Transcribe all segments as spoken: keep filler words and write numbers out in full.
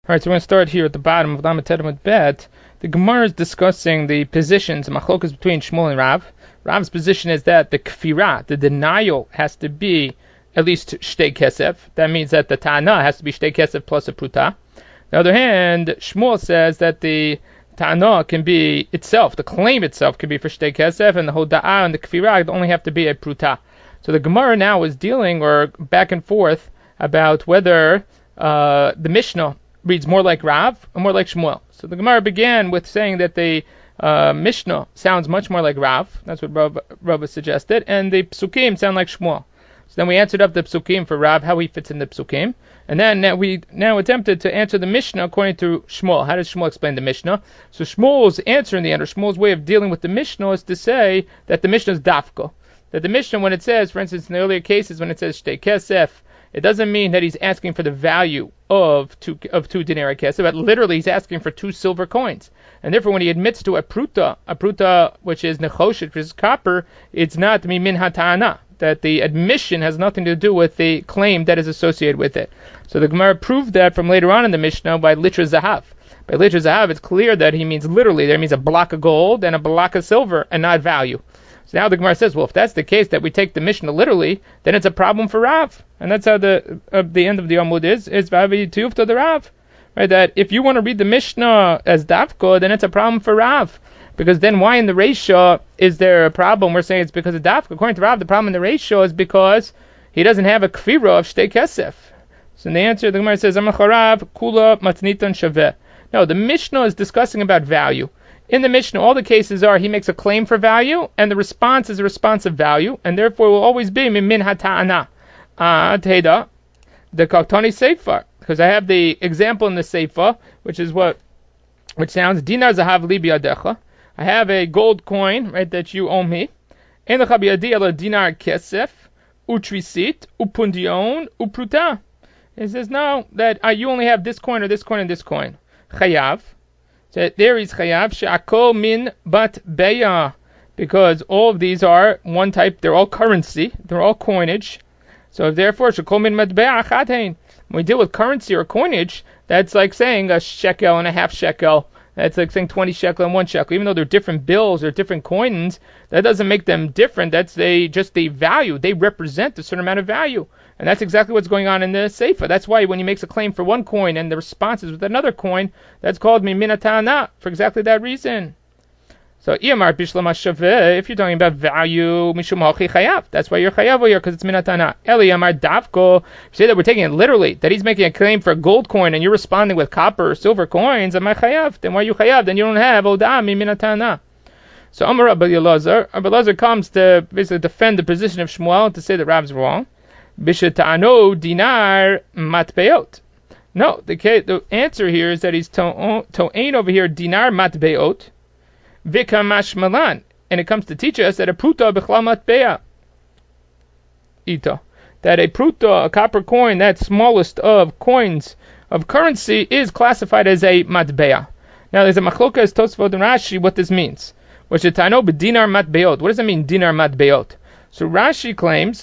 Alright, so we're going to start here at the bottom of Lamed Tet Bet. The Gemara is discussing the positions, the machlokas between Shmuel and Rav. Rav's position is that the kfirah, the denial, has to be at least shtei kesef. That means that the ta'ana has to be shtei kesef plus a pruta. On the other hand, Shmuel says that the ta'ana can be itself, the claim itself can be for shtei kesef, and the hoda'ah and the kfirah only have to be a pruta. So the Gemara now is dealing, or back and forth, about whether uh, the Mishnah reads more like Rav or more like Shmuel. So the Gemara began with saying that the uh, Mishnah sounds much more like Rav. That's what Rav, Rav suggested. And the Psukim sound like Shmuel. So then we answered up the Psukim for Rav, how he fits in the Psukim. And then now we now attempted to answer the Mishnah according to Shmuel. How does Shmuel explain the Mishnah? So Shmuel's answer in the end, or Shmuel's way of dealing with the Mishnah, is to say that the Mishnah is dafka. That the Mishnah, when it says, for instance, in the earlier cases, when it says shtei kesef, it doesn't mean that he's asking for the value of two of two denarii kesef, but literally he's asking for two silver coins. And therefore, when he admits to a pruta, a pruta which is nechoshet, which is copper, it's not mimin hata'ana. That the admission has nothing to do with the claim that is associated with it. So the Gemara proved that from later on in the Mishnah by litra zahav. By litra zahav, it's clear that he means literally. There means a block of gold and a block of silver, and not value. So now the Gemara says, well, if that's the case, that we take the Mishnah literally, then it's a problem for Rav. And that's how the uh, the end of the Amud is, is Vavi Tiyuf to the Rav. Right, that if you want to read the Mishnah as Dafka, then it's a problem for Rav. Because then why in the Reisha is there a problem? We're saying it's because of Dafka. According to Rav, the problem in the Reisha is because he doesn't have a kfira of shtei kesef. So in the answer, the Gemara says, Amacharav kula matnitan shaveh. No, the Mishnah is discussing about value. In the Mishnah, all the cases are he makes a claim for value, and the response is a response of value, and therefore will always be min hata'ana. Ah, teda, the kaktani seifa, because I have the example in the seifa, which is what, which sounds dinar zahav li biyadecha. I have a gold coin, right, that you owe me. En lecha biyadi ela dinar kesef, utrisit, upundion, upruta. It says no, that uh, you only have this coin or this coin and this coin. Chayav. So there is chayav she'akol min bat beya, because all of these are one type. They're all currency. They're all coinage. So therefore, she'akol min bat beya achatein. When we deal with currency or coinage, that's like saying a shekel and a half shekel. That's like saying twenty shekel and one shekel. Even though they're different bills or different coins, that doesn't make them different. That's they just the value. They represent a certain amount of value. And that's exactly what's going on in the Seifa. That's why when he makes a claim for one coin and the response is with another coin, that's called Mimin Hata'ana, for exactly that reason. So, if you're talking about value, Mishum Hachi Chayav, that's why you're Chayav here, because it's Min Hata'ana. Eli Amar Davko, you say that we're taking it literally, that he's making a claim for a gold coin and you're responding with copper or silver coins, Amar Chayav, then why are you Chayav? Then you don't have Oda'ah Mimin Hata'ana. So, Amar Rabbi Elazar, Rabbi Elazar comes to basically defend the position of Shmuel to say that Rav's wrong. Bishetano dinar matbeot. No, the the answer here is that he's to'ain over here dinar matbeot, vikamash malan, and it comes to teach us that a pruta b'chla matbea ita, that a pruta, a copper coin, that smallest of coins of currency, is classified as a matbea. Now there's a machlokas Tosfot and Rashi what this means. Bishetano b'dinar matbeot. What does it mean, dinar matbeot? So Rashi claims.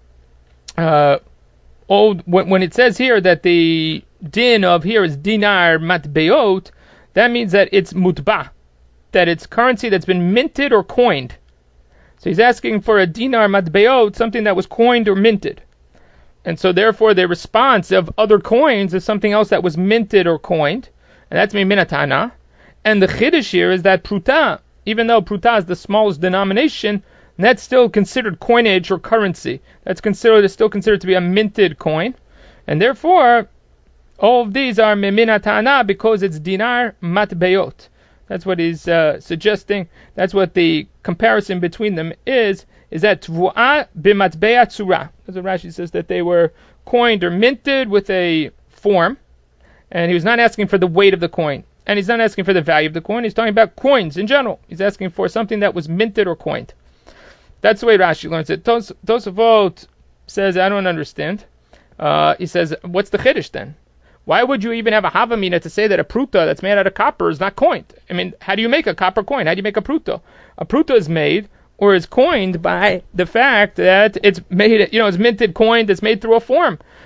Uh, old when, when it says here that the din of here is dinar matbeot, that means that it's mutba, that it's currency that's been minted or coined. So he's asking for a dinar matbeot, something that was coined or minted, and so therefore the response of other coins is something else that was minted or coined, and that's min hata'ana. And the chiddush here is that pruta, even though pruta is the smallest denomination, and that's still considered coinage or currency. That's considered still considered to be a minted coin, and therefore all of these are mimin hata'ana because it's dinar matbeot. That's what he's uh, suggesting. That's what the comparison between them is. Is that tvu'ah b'matbea tzura? As Rashi says, that they were coined or minted with a form, and he was not asking for the weight of the coin, and he's not asking for the value of the coin. He's talking about coins in general. He's asking for something that was minted or coined. That's the way Rashi learns it. Tos, Tosafot says, I don't understand. Uh, he says, what's the chiddush then? Why would you even have a havamina to say that a pruta that's made out of copper is not coined? I mean, how do you make a copper coin? How do you make a pruta? A pruta is made or is coined by the fact that it's made, you know, it's minted, coined, it's made through a form.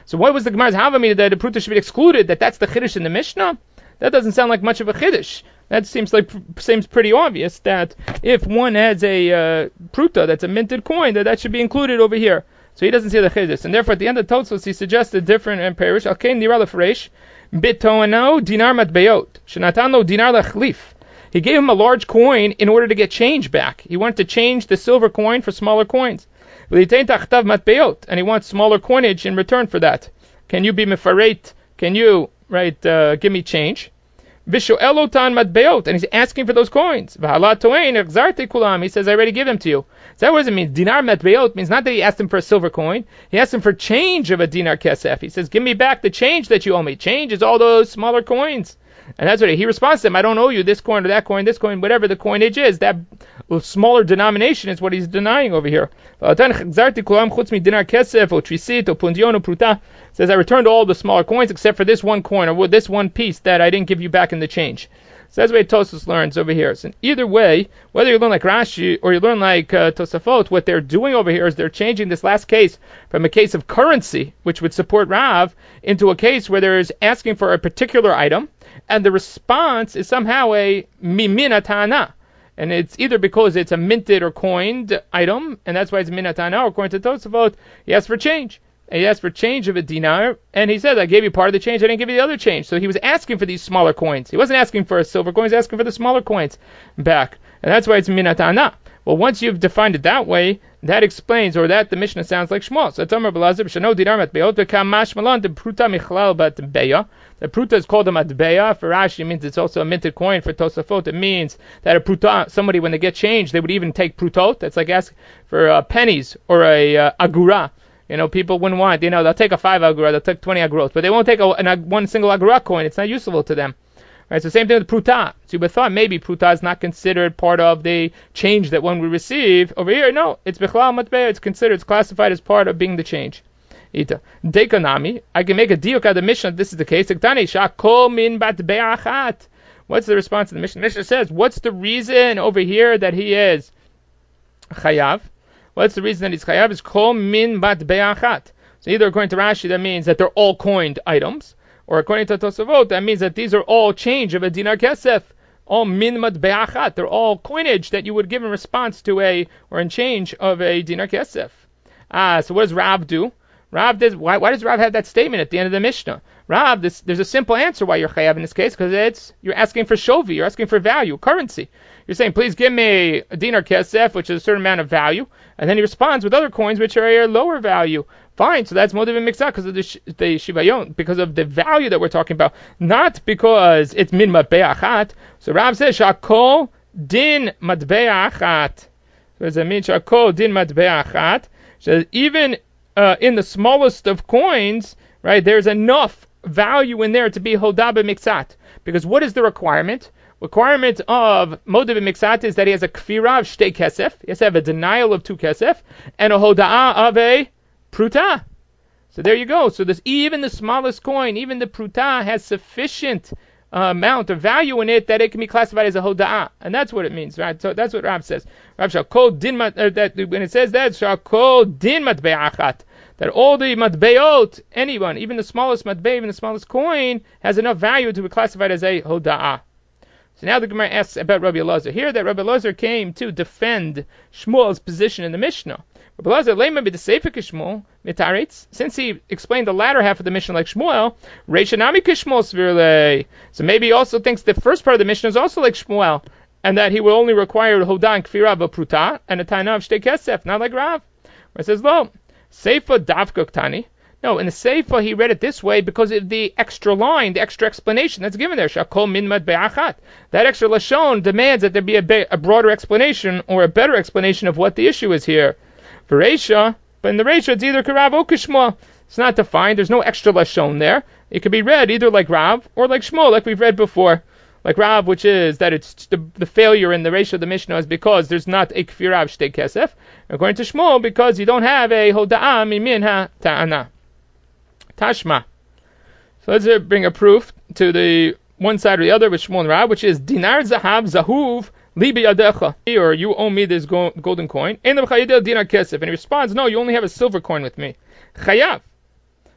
So what was the Gemara's Havamina that the Pruta should be excluded, that that's the Chiddush in the Mishnah? That doesn't sound like much of a Chiddush. That seems like seems pretty obvious that if one has a uh, Pruta that's a minted coin, that that should be included over here. So he doesn't see the Chiddush. And therefore at the end of Tosfos he suggests a different uh, parish. Alkein Nira Lefaresh, Bitoano Dinar Matbeyot, Shenatano Dinar Lachlif. He gave him a large coin in order to get change back. He wanted to change the silver coin for smaller coins. And he wants smaller coinage in return for that. Can you be mefareit? Can you, right, uh, give me change? And he's asking for those coins. He says, I already give them to you. So that what does it mean? Dinar matbeot means not that he asked him for a silver coin. He asked him for change of a dinar kesef. He says, give me back the change that you owe me. Change is all those smaller coins. And that's what he, he responds to him. I don't owe you this coin or that coin, this coin, whatever the coinage is. That smaller denomination is what he's denying over here. Says, I returned all the smaller coins except for this one coin or this one piece that I didn't give you back in the change. So that's the way Tosfos learns over here. So either way, whether you learn like Rashi or you learn like uh, Tosafot, what they're doing over here is they're changing this last case from a case of currency, which would support Rav, into a case where there's asking for a particular item, and the response is somehow a mimina ta'ana. And it's either because it's a minted or coined item, and that's why it's mimina ta'ana, or according to Tosafot, he asked for change. And he asked for change of a dinar, and he said, I gave you part of the change, I didn't give you the other change. So he was asking for these smaller coins. He wasn't asking for a silver coin, he was asking for the smaller coins back. And that's why it's mimina ta'ana. Well, once you've defined it that way, that explains, or that the Mishnah sounds like Shmuel. So it's Amar Belazar, Shano dinar matbeot, v'kamash malan, the pruta michlal bat beya. The pruta is called a matbeya. For Rashi, it means it's also a minted coin. For Tosafot, it means that a pruta, somebody, when they get changed, they would even take prutot. That's like ask for uh, pennies, or a uh, agura. You know, people wouldn't want, you know, they'll take a five agura, they'll take twenty agurot, but they won't take a, an, one single agura coin. It's not useful to them. Right, so same thing with pruta. So you would thought maybe pruta is not considered part of the change that one would receive. Over here, no, it's bichlal matbeya. It's considered, it's classified as part of being the change. Ita dekanami. I can make a diuk out of the Mishnah. This is the case. Shakol min batbeya achat. What's the response to the Mishnah? The Mishnah says, what's the reason over here that he is chayav? What's the reason that he's chayav? Is kol min batbeya achat. So either according to Rashi, that means that they're all coined items. Or according to Tosafot, that means that these are all change of a dinar kesef, all min matbeya achat. They're all coinage that you would give in response to a, or in change of a dinar kesef. Ah, so what does Rav do? Rav does, why, why does Rav have that statement at the end of the Mishnah? Rav, this, there's a simple answer why you're chayav in this case, because it's, you're asking for shovi, you're asking for value, currency. You're saying, please give me a dinar kesef, which is a certain amount of value, and then he responds with other coins which are a lower value. Fine, so that's motiv and mixah because of the, sh- the shivayon, because of the value that we're talking about, not because it's min matbeya achat. So Rav says, shakol din matbeya achat. So does that mean shakol din matbeya achat? So even uh, in the smallest of coins, right, there's enough value in there to be hodah b'mixat. Because what is the requirement? Requirement of motiv and mixat is that he has a kfira of shtei kesef, he has to have a denial of two kesef, and a hoda'ah of a pruta. So there you go. So there's even the smallest coin, even the pruta, has sufficient uh, amount of value in it that it can be classified as a hoda'ah, and that's what it means, right? So that's what Rav says. Rav shall call din mat, uh, that when it says that shall call din matbeya achat, that all the matbeot, anyone, even the smallest matbei, even the smallest coin, has enough value to be classified as a hoda'ah. So now the Gemara asks about Rabbi Elazar. Here that Rabbi Elazar came to defend Shmuel's position in the Mishnah. Rabbi Elazar, lema b'deseifa k'Shmuel mitaretz. Since he explained the latter half of the Mishnah like Shmuel, reishanami k'Shmuel svirlei. So maybe he also thinks the first part of the Mishnah is also like Shmuel, and that he will only require hodah and kfira of a pruta and a taina of shtei kesef, not like Rav. Where it says, lo, seifa davka ktani. No, in the Seifa he read it this way because of the extra line, the extra explanation that's given there. Shakol min matbeya achat. That extra lashon demands that there be a, be- a broader explanation or a better explanation of what the issue is here. For Reisha, but in the Reisha it's either Karav or Kishmuel. It's not defined. There's no extra lashon there. It could be read either like Rav or like Shmuel, like we've read before. Like Rav, which is that it's the, the failure in the Reisha of the Mishnah is because there's not a kfirav shtei kesef. According to Shmuel, because you don't have a hoda'ah mimin ha ta'ana. Tashma. So let's uh, bring a proof to the one side or the other with Shmuel and Rav, which is dinar zahav zahuv libi adecha, or you owe me this go- golden coin. And dinar kesef, and he responds, no, you only have a silver coin with me. Chayav.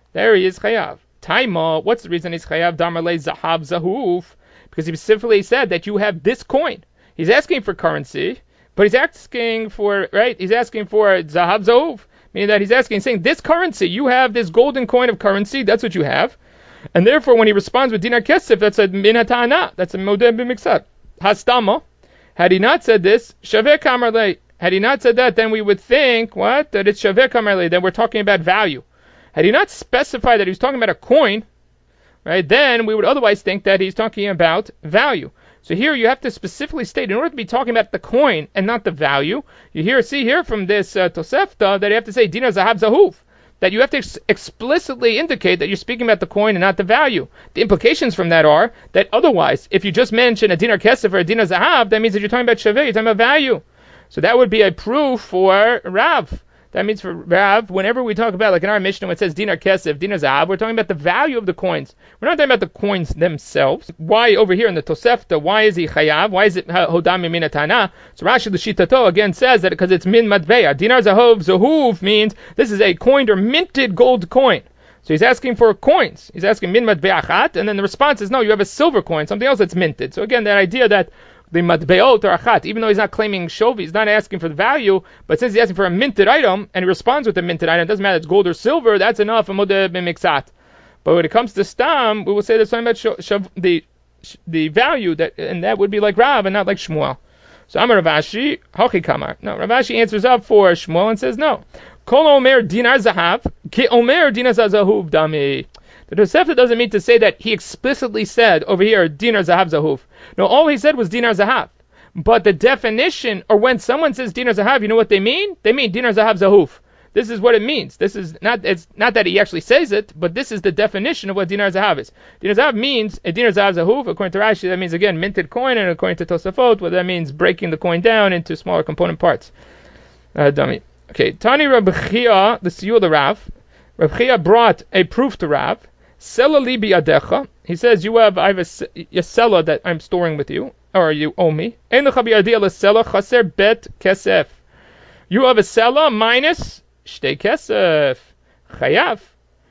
There he is chayav. Taima, what's the reason he's chayav? Damarle zahav zahuf, because he specifically said that you have this coin. He's asking for currency, but he's asking for, right, he's asking for zahav zahuf, meaning that he's asking, saying, this currency, you have this golden coin of currency, that's what you have. And therefore, when he responds with dinar kesef, that's a min hata'ana, that's a modeh b'miksat. Hastama, had he not said this, shaveh kamarle, had he not said that, then we would think, what? That it's shaveh kamarle, that we're talking about value. Had he not specified that he was talking about a coin, right, then we would otherwise think that he's talking about value. So here you have to specifically state, in order to be talking about the coin and not the value, you hear, see here from this uh, Tosefta that you have to say dinar zahav zahuf, that you have to ex- explicitly indicate that you're speaking about the coin and not the value. The implications from that are that otherwise, if you just mention a dinar kesef or a dinar zahav, that means that you're talking about shaveh, you're talking about value. So that would be a proof for Rav. That means for Rav, whenever we talk about, like in our Mishnah, when it says dinar kesef, dinar zahav, we're talking about the value of the coins. We're not talking about the coins themselves. Why over here in the Tosefta, why is he chayav? Why is it hodam min hatana? So Rashi l'shitato again says that because it's min matveya. Dinar zahav zahuv means this is a coined or minted gold coin. So he's asking for coins. He's asking min matveya achat, and then the response is no, you have a silver coin, something else that's minted. So again, that idea that the matbeot or achat, even though he's not claiming shovi, he's not asking for the value, but since he's asking for a minted item, and he responds with a minted item, it doesn't matter, it's gold or silver, that's enough, modeh b'miksat. But when it comes to stam, we will say there's something about sh- sh- the sh- the value, that, and that would be like Rav and not like Shmuel. So Amar Rav Ashi, Hachi Kamar. No, Rav Ashi answers up for Shmuel and says no. Kol omer dinar zahav, ki omer dinar zahuv dami. The Tosefta doesn't mean to say that he explicitly said over here dinar zahav zahuf. No, all he said was dinar zahav. But the definition, or when someone says dinar zahav, you know what they mean? They mean dinar zahav zahuf. This is what it means. This is not, it's not that he actually says it, but this is the definition of what dinar zahav is. Dinar zahav means a dinar zahav zahuf. According to Rashi, that means again minted coin, and according to Tosafot, what that means breaking the coin down into smaller component parts. Uh, dummy. Okay, Tani Rabbi Chia, the Siyul the Rav. Rabbi Chia brought a proof to Rav. Sela li biyadecha. He says, you have, I have a, a sela that I'm storing with you, or you owe me. Ein lecha biyadeh lesela chaser bet kesef. You have a sela minus shtei kesef. Chayav.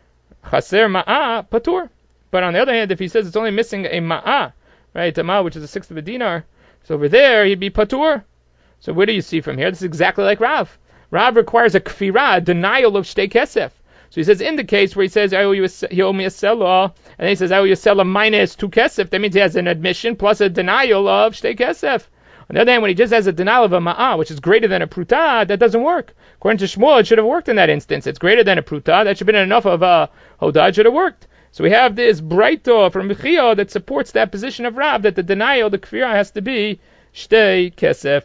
Chaser ma'a patur. But on the other hand, if he says it's only missing a ma'a, right, a ma'a which is a sixth of a dinar, so over there he'd be patur. So what do you see from here? This is exactly like Rav. Rav requires a kfirah, a denial of shtei kesef. So he says, in the case where he says, I owe you a, he owe me a selah, and then he says, I owe you a selah minus two kesef, that means he has an admission plus a denial of shtei kesef. On the other hand, when he just has a denial of a ma'ah, which is greater than a pruta, that doesn't work. According to Shmuel, it should have worked in that instance. It's greater than a pruta, that should have been enough of a hodah, it should have worked. So we have this braito from Mechia that supports that position of Rav, that the denial, the kfirah, has to be shtei kesef.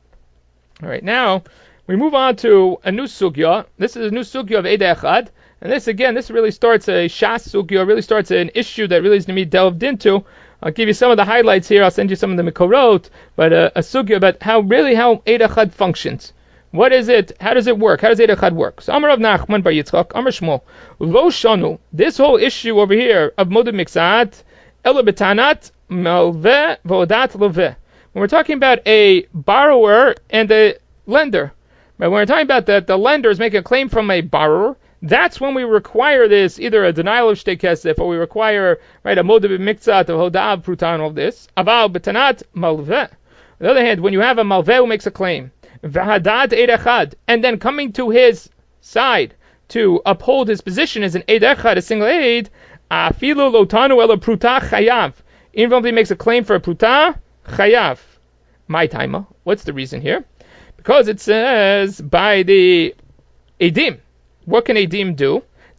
Alright, now, we move on to a new sugya. This is a new sugya of Eidei Echad. And this, again, this really starts a shas sugya, really starts an issue that really is to be delved into. I'll give you some of the highlights here. I'll send you some of the mikorot, but uh, a sugya about how, really how Eidei Echad functions. What is it? How does it work? How does Eidei Echad work? So, Amar Rav Nachman bar Yitzchak, Amar Shmuel, Lo shanu, this whole issue over here of modeh miksat, ela betanat malveh v'odat loveh. When we're talking about a borrower and a lender, but when we're talking about that the lender is making a claim from a borrower, that's when we require this, either a denial of shtei kesef, or we require, right, a modeh b'miktzat, of hodah pruta, and all this. Aval betanat malveh. On the other hand, when you have a malveh who makes a claim, v'hadat eid echad, and then coming to his side to uphold his position as an eid echad, a single aid, afilu lotanu ela pruta chayav. Even if he makes a claim for a pruta, chayav. My timer. What's the reason here? Because it says by the edim. What can edim do?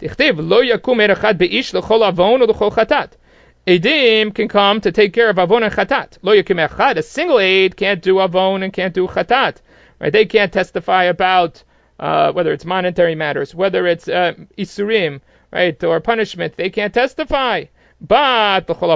Edim can come to take care of avon and chatat. Lo yakum echad. A single aid can't do avon and can't do chatat. Right? They can't testify about uh, whether it's monetary matters, whether it's uh, isurim, right, or punishment. They can't testify. But on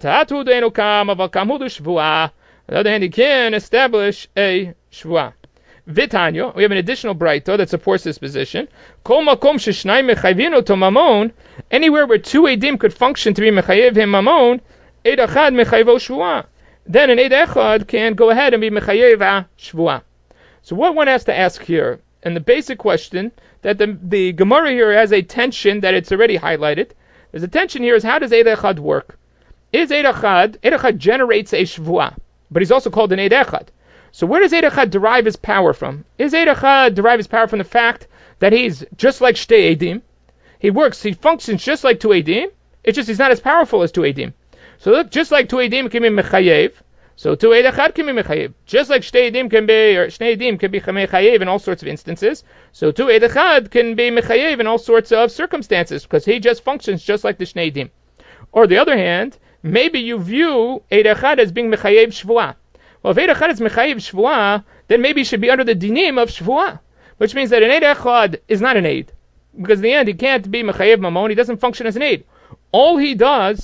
the other hand, he can establish a shvuah. Vitanya, we have an additional braita that supports this position. Kol makom sheshnayim mechayvin oto mamon, anywhere where two edim could function to be mechayev him mamon, eid echad mechayvo shvuah. Then an eid echad can go ahead and be mechayev a shvuah. So what one has to ask here, and the basic question that the the Gemara here has a tension that it's already highlighted. There's a tension here is how does Eid Echad work? Is Eid Echad, Eid Echad generates a Shvuah, but he's also called an Eid Echad. So where does Eid Echad derive his power from? Is Eid Echad derive his power from the fact that he's just like Shtei Eidim? He works, he functions just like two Eidim, it's just he's not as powerful as two Eidim. So look, just like two Eidim can be Mechayev, so two Eid Echad can be Mechayev. Just like Shtei Eidim can be, or Shnei Eidim can be Mechayev in all sorts of instances, so two Eid Echad can be Mechayev in all sorts of circumstances, because he just functions just like the Shnei Eidim. Or the other hand, maybe you view Eid Echad as being Mechayev Shvuah. Well, if Eid Echad is Mechayev Shvuah, then maybe he should be under the dinim of Shvuah, which means that an Eid Echad is not an Eid, because in the end he can't be Mechayev Mamon, he doesn't function as an Eid. All he does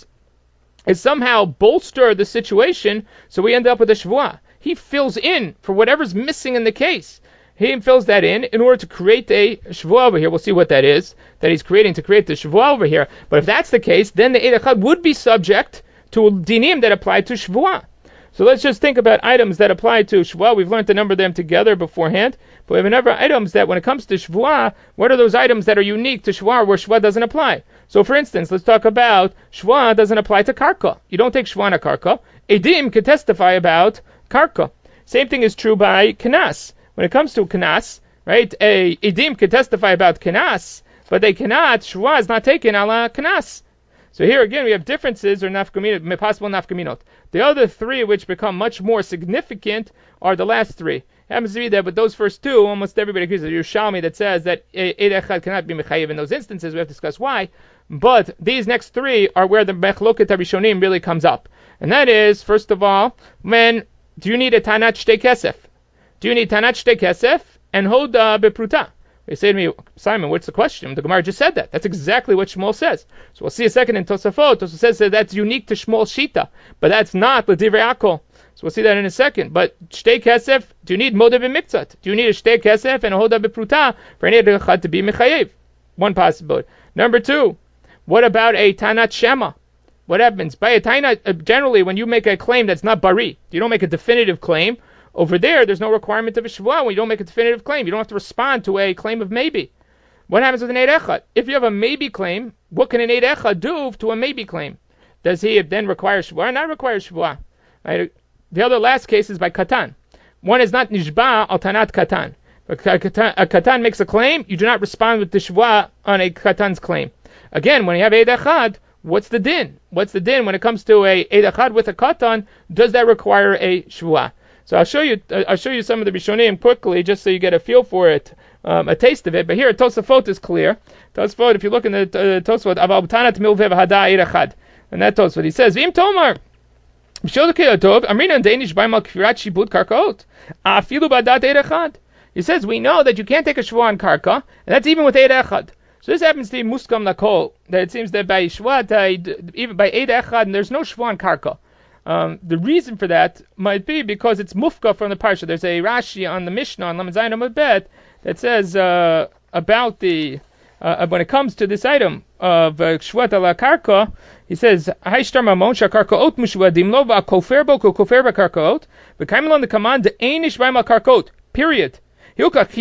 is somehow bolster the situation, so we end up with a Shvuah. He fills in for whatever's missing in the case. He fills that in in order to create a Shvuah over here. We'll see what that is, that he's creating to create the Shvuah over here. But if that's the case, then the Eid Echad would be subject to dinim that apply to Shvuah. So let's just think about items that apply to Shvuah. We've learned to number them together beforehand. But we have a number of items that when it comes to Shvuah, what are those items that are unique to Shvuah where Shvuah doesn't apply? So for instance, let's talk about Shvuah doesn't apply to Karka. You don't take Shvuah on a Karka. Edim can testify about Karka. Same thing is true by Kenas. When it comes to Kenas, right, a Edim can testify about Kenas, but they cannot, Shvuah is not taken a la Kenas. So here again we have differences or nafkaminot, possible nafkaminot. The other three which become much more significant are the last three. It happens to be that with those first two, almost everybody agrees. There's Yerushalmi that says that Eid Echad cannot be mechayev in those instances. We have to discuss why. But these next three are where the mechloket harishonim really comes up. And that is, first of all, when do you need a tanat shtei kesef? Do you need tanat shtei kesef and hoda bepruta? They say to me, Simon, what's the question? The Gemara just said that. That's exactly what Shmuel says. So we'll see a second in Tosafot. Tosafot says that that's unique to Shmuel's Shita, but that's not L'divrei Akol. So we'll see that in a second. But Shtei Kesef, do you need Moda b'miktzat? Do you need a Shtei Kesef and a Hoda b'pruta for any Echad to be Mechayev? One possibility. Number two, what about a Tanat Shema? What happens? By a Tanat, generally when you make a claim that's not Bari, you don't make a definitive claim. Over there, there's no requirement of a Shvuah when you don't make a definitive claim. You don't have to respond to a claim of maybe. What happens with an Eid Echad? If you have a maybe claim, what can an Eid Echad do to a maybe claim? Does he then require Shvuah or not require Shvuah? Right? The other last case is by Katan. One is not Nishba al Tanat Katan. But a Katan makes a claim, you do not respond with the Shvuah on a Katan's claim. Again, when you have Eid Echad, what's the din? What's the din when it comes to a Eid Echad with a Katan? Does that require a Shvuah? So I'll show you. I'll show you some of the Rishonim quickly, just so you get a feel for it, um, a taste of it. But here, Tosafot is clear. Tosafot, if you look in the uh, Tosafot, Aval Tanat Milvev Hada Eid Echad, and that Tosafot, he says, V'im Tomar, B'Shodakei Atov, Amrina and Danish Baimal Kfirat Shibud Karkaot, Afilu Badat Eid Echad. He says we know that you can't take a Shvuah on Karka, and that's even with Eid Echad. So this happens to be Muskam Lakol, that it seems that by Shvuah, even by Eid Echad, and there's no Shvuah on Karka. Um, the reason for that might be because it's mufka from the parsha. There's a Rashi on the Mishnah on Lamed Zayin Amud Bet that says uh, about the uh, when it comes to this item of Shvuat ala Karka, he says Hayshtar Mamon Shakarkaot Mushvadim Lo VaKoferbo Koferba Karkaot VeKaimlon the command the Einish Baimal Karkaot. Period. Even if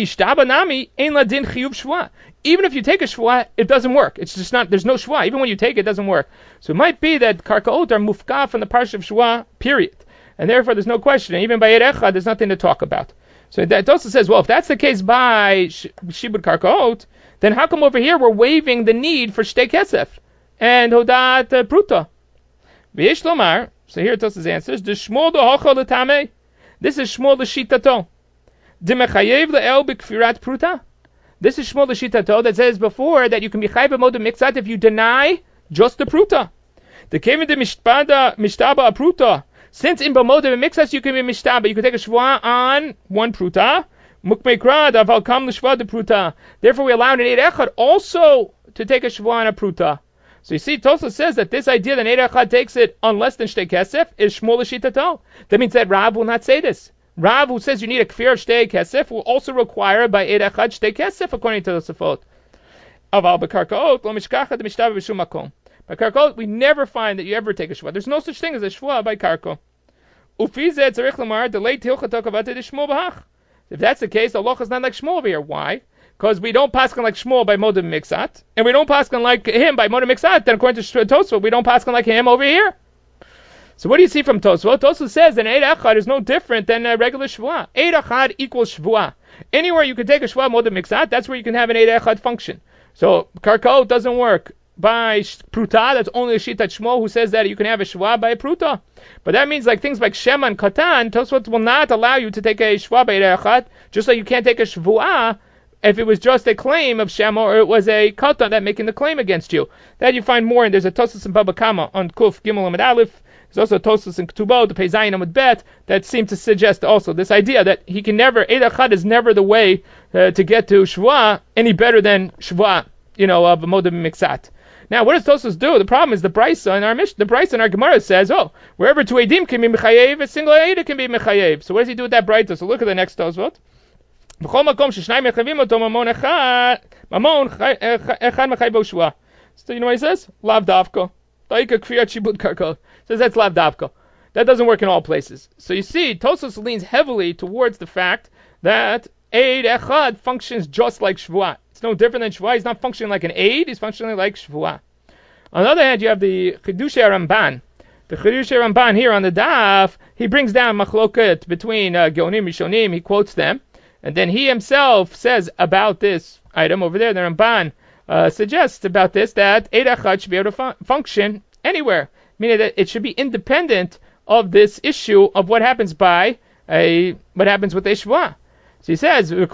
you take a shvuah, it doesn't work. It's just not, there's no shvuah. Even when you take it, it doesn't work. So it might be that karkaot are mufka from the parsha of shvuah, period. And therefore there's no question. And even by Eid Echad, there's nothing to talk about. So that also says, well, if that's the case by shibud karkaot, then how come over here we're waiving the need for shtei kesef and hodat uh, pruta? V'yesh lomar, so here Tosas answers, the shmol do hocha l'tamei. This is shmol l'shitato. Dimechayev le'el b'kfirat pruta. This is Shmuel l'shitato that says before that you can be chayv b'moda mikzat if you deny just the pruta. The kevin de mishtaba mishtaba pruta. Since in b'moda mikzat you can be mishtaba, you can take a shvuah on one pruta. Mukmeikrad aval kam l'shvuah de pruta. Therefore we allow an Eid Echad also to take a shvuah on a pruta. So you see, Tosfos says that this idea that Eid Echad takes it on less than shtei kesef is Shmuel l'shitato. That means that Rav will not say this. Rav, who says you need a kfir of shtei kesef, will also require by Eid Echad shtei kesef, according to the Tosafot. Aval b'karkaot lo mishkacha de mishtava b'shum makom. By karkaot, we never find that you ever take a shvuah. There's no such thing as a shvuah by karka. Ufi zeh tzarich lamar delay tilchato kavate de shmuel b'hach. If that's the case, the halacha is not like Shmuel over here. Why? because we don't paskin like Shmuel by Moed Miksat, and we don't paskin like him by Moed Miksat, then according to Tosfot, we don't paskin like him over here. So what do you see from Tosfot? Tosfot says that Eid Echad is no different than a regular Shvuah. Eid Echad equals Shvuah. Anywhere you can take a Shvuah Moed Miksat, that's where you can have an Eid Echad function. So Karkaot doesn't work by Pruta, that's only a Shitat Shmuel who says that you can have a Shvuah by a Pruta. But that means like things like Shema and Katan, Tosfot will not allow you to take a Shvuah by Eid Echad, just like you can't take a Shvuah if it was just a claim of Shema or it was a Katan that making the claim against you. That you find more, and there's a Tosfos in Baba Kama on Kuf Gimel Amud Aleph. There's also Tosfos in Ketubot, the Pei Zayin Amud Bet, that seem to suggest also this idea that he can never, Eid Echad is never the way uh, to get to Shvuah any better than Shvuah, you know, of Moed Miksat. Now, what does Tosfos do? The problem is the Brisa in our Mish, the Brisa in our Gemara says, oh, wherever two Eidim can be Mechayev, a single Eid can be Mechayev. So what does he do with that Brisa? So look at the next Tosfot. So you know what he says? Lav Davko. Says that's Lav Davko. That doesn't work in all places. So you see, Tosfos leans heavily towards the fact that Eid Echad functions just like Shvuah. It's no different than Shvuah. He's not functioning like an Eid. He's functioning like Shvuah. On the other hand, you have the Chidushei Ramban. The Chidushei Ramban here on the Daf, he brings down Machloket between uh, Geonim Rishonim. He quotes them. And then he himself says about this item over there, the Ramban uh, suggests about this that Eid Echad should be able to fun- function anywhere, meaning that it should be independent of this issue of what happens by a what happens with a Shvuah. So he says, the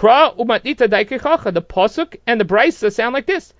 Pasuk and the Brisa sound like this.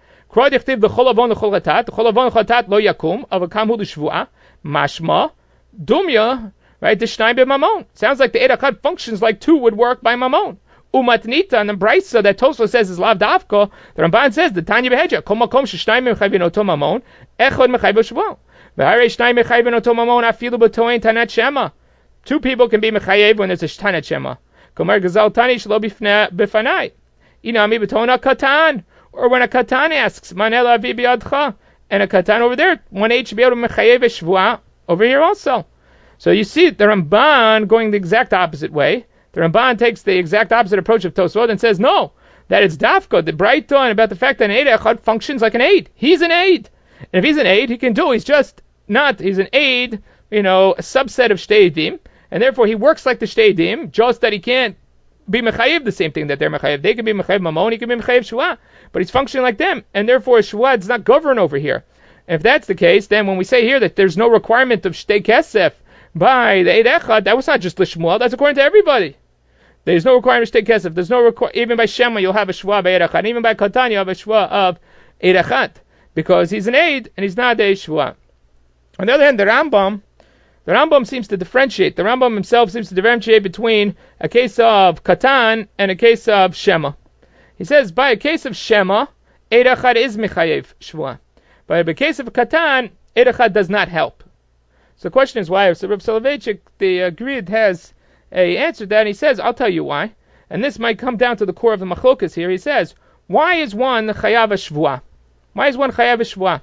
Mashma, Dumya, right? The Shnai be Mamon. Sounds like the Eid Echad functions like two would work by Mamon. Umatnita and the Brisa that Tosfos says is Lav Davko. The Ramban says the Tanya Beheja. Kol makom sheshnai mechayvin oto Mamon. Echad mechayv Shvuah. V'harei shnai mechayvin oto Mamon afilu b'toin Tanat Shema. Two people can be mechayev when there's a Tanat Shema. Gomer Gazal Tani shlo b'fanai. Inami b'tona katan. Or when a katan asks, Manela avi b'yadcha. And a katan over there, one H should be able to mechayev a Shvuah over here also. So you see the Ramban going the exact opposite way. The Ramban takes the exact opposite approach of Tosfot and says, no, that it's Dafka, the Braita, and about the fact that an Eid Echad functions like an aid. He's an aid. And if he's an aid, he can do, he's just not, he's an aid, you know, a subset of Shtei Eidim, and therefore he works like the Shtei Eidim, just that he can't be Mechayev the same thing that they're Mechayev. They can be Mechayev Mamon, he can be Mechayev Shvuah, but he's functioning like them, and therefore Shvuah does not govern over here. And if that's the case, then when we say here that there's no requirement of Shtei Kesef by the Eid Echad, that was not just Lishmuel, that's according to everybody. There's no requirement to take kesef. There's no requirement. Even by Shema, you'll have a shvuah by Eid Echad. And even by Katan, you have a shvuah of Eid Echad, because he's an aid and he's not a shvuah. On the other hand, the Rambam, the Rambam seems to differentiate. The Rambam himself seems to differentiate between a case of Katan and a case of Shema. He says by a case of Shema, Eid Echad is mechayev shvuah. But in a case of Katan, Eid Echad does not help. So the question is why? So Reb Soloveitchik, the uh, Grid, has a answer that, and he says, I'll tell you why. And this might come down to the core of the machlokas here. He says, why is one chayav a shvuah? Why is one chayav a shvuah?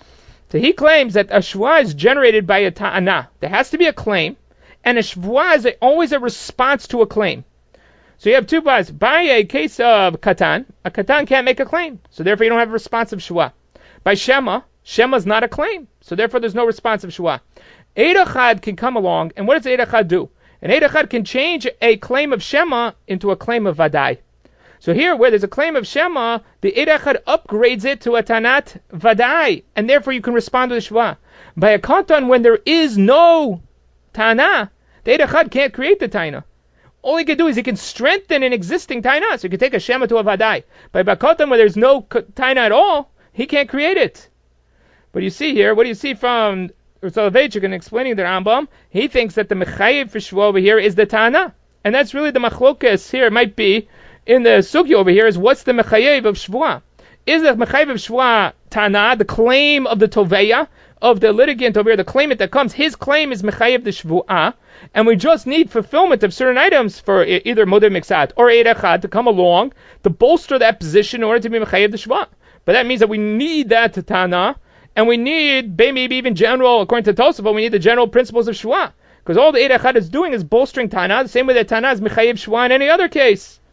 So he claims that a shvuah is generated by a ta'ana. There has to be a claim, and a shvuah is a, always a response to a claim. So you have two parts. By a case of katan, a katan can't make a claim, so therefore you don't have a response of shvuah. By shema, shema is not a claim, so therefore there's no response of shvuah. Eid Echad can come along, and what does Eid Echad do? An Eid Echad can change a claim of Shema into a claim of Vadai. So here, where there's a claim of Shema, the Eid Echad upgrades it to a Tanat Vadai, and therefore you can respond to the Shvuah. By a Katan, when there is no Tana, the Eid Echad can't create the Taina. All he can do is he can strengthen an existing Taina, so he can take a Shema to a Vadai. By a Katan, where there's no Taina at all, he can't create it. But you see here, what do you see from Soloveitchik in explaining the Rambam? He thinks that the mechayev for shvuah over here is the Tana, and that's really the machlokas here. It might be in the sugya over here is what's the mechayev of shvuah? Is the mechayev of shvuah Tana, the claim of the toveya of the litigant over here, the claimant that comes? His claim is mechayev the shvuah, and we just need fulfillment of certain items for either Moed Miksat or Eid Echad to come along to bolster that position in order to be mechayev the shvuah. But that means that we need that Tana. And we need, maybe even general, according to Tosafot, we need the general principles of Shvuah. Because all the Eid Echad is doing is bolstering Tana, the same way that Tana is Mechayev Shvuah in any other case.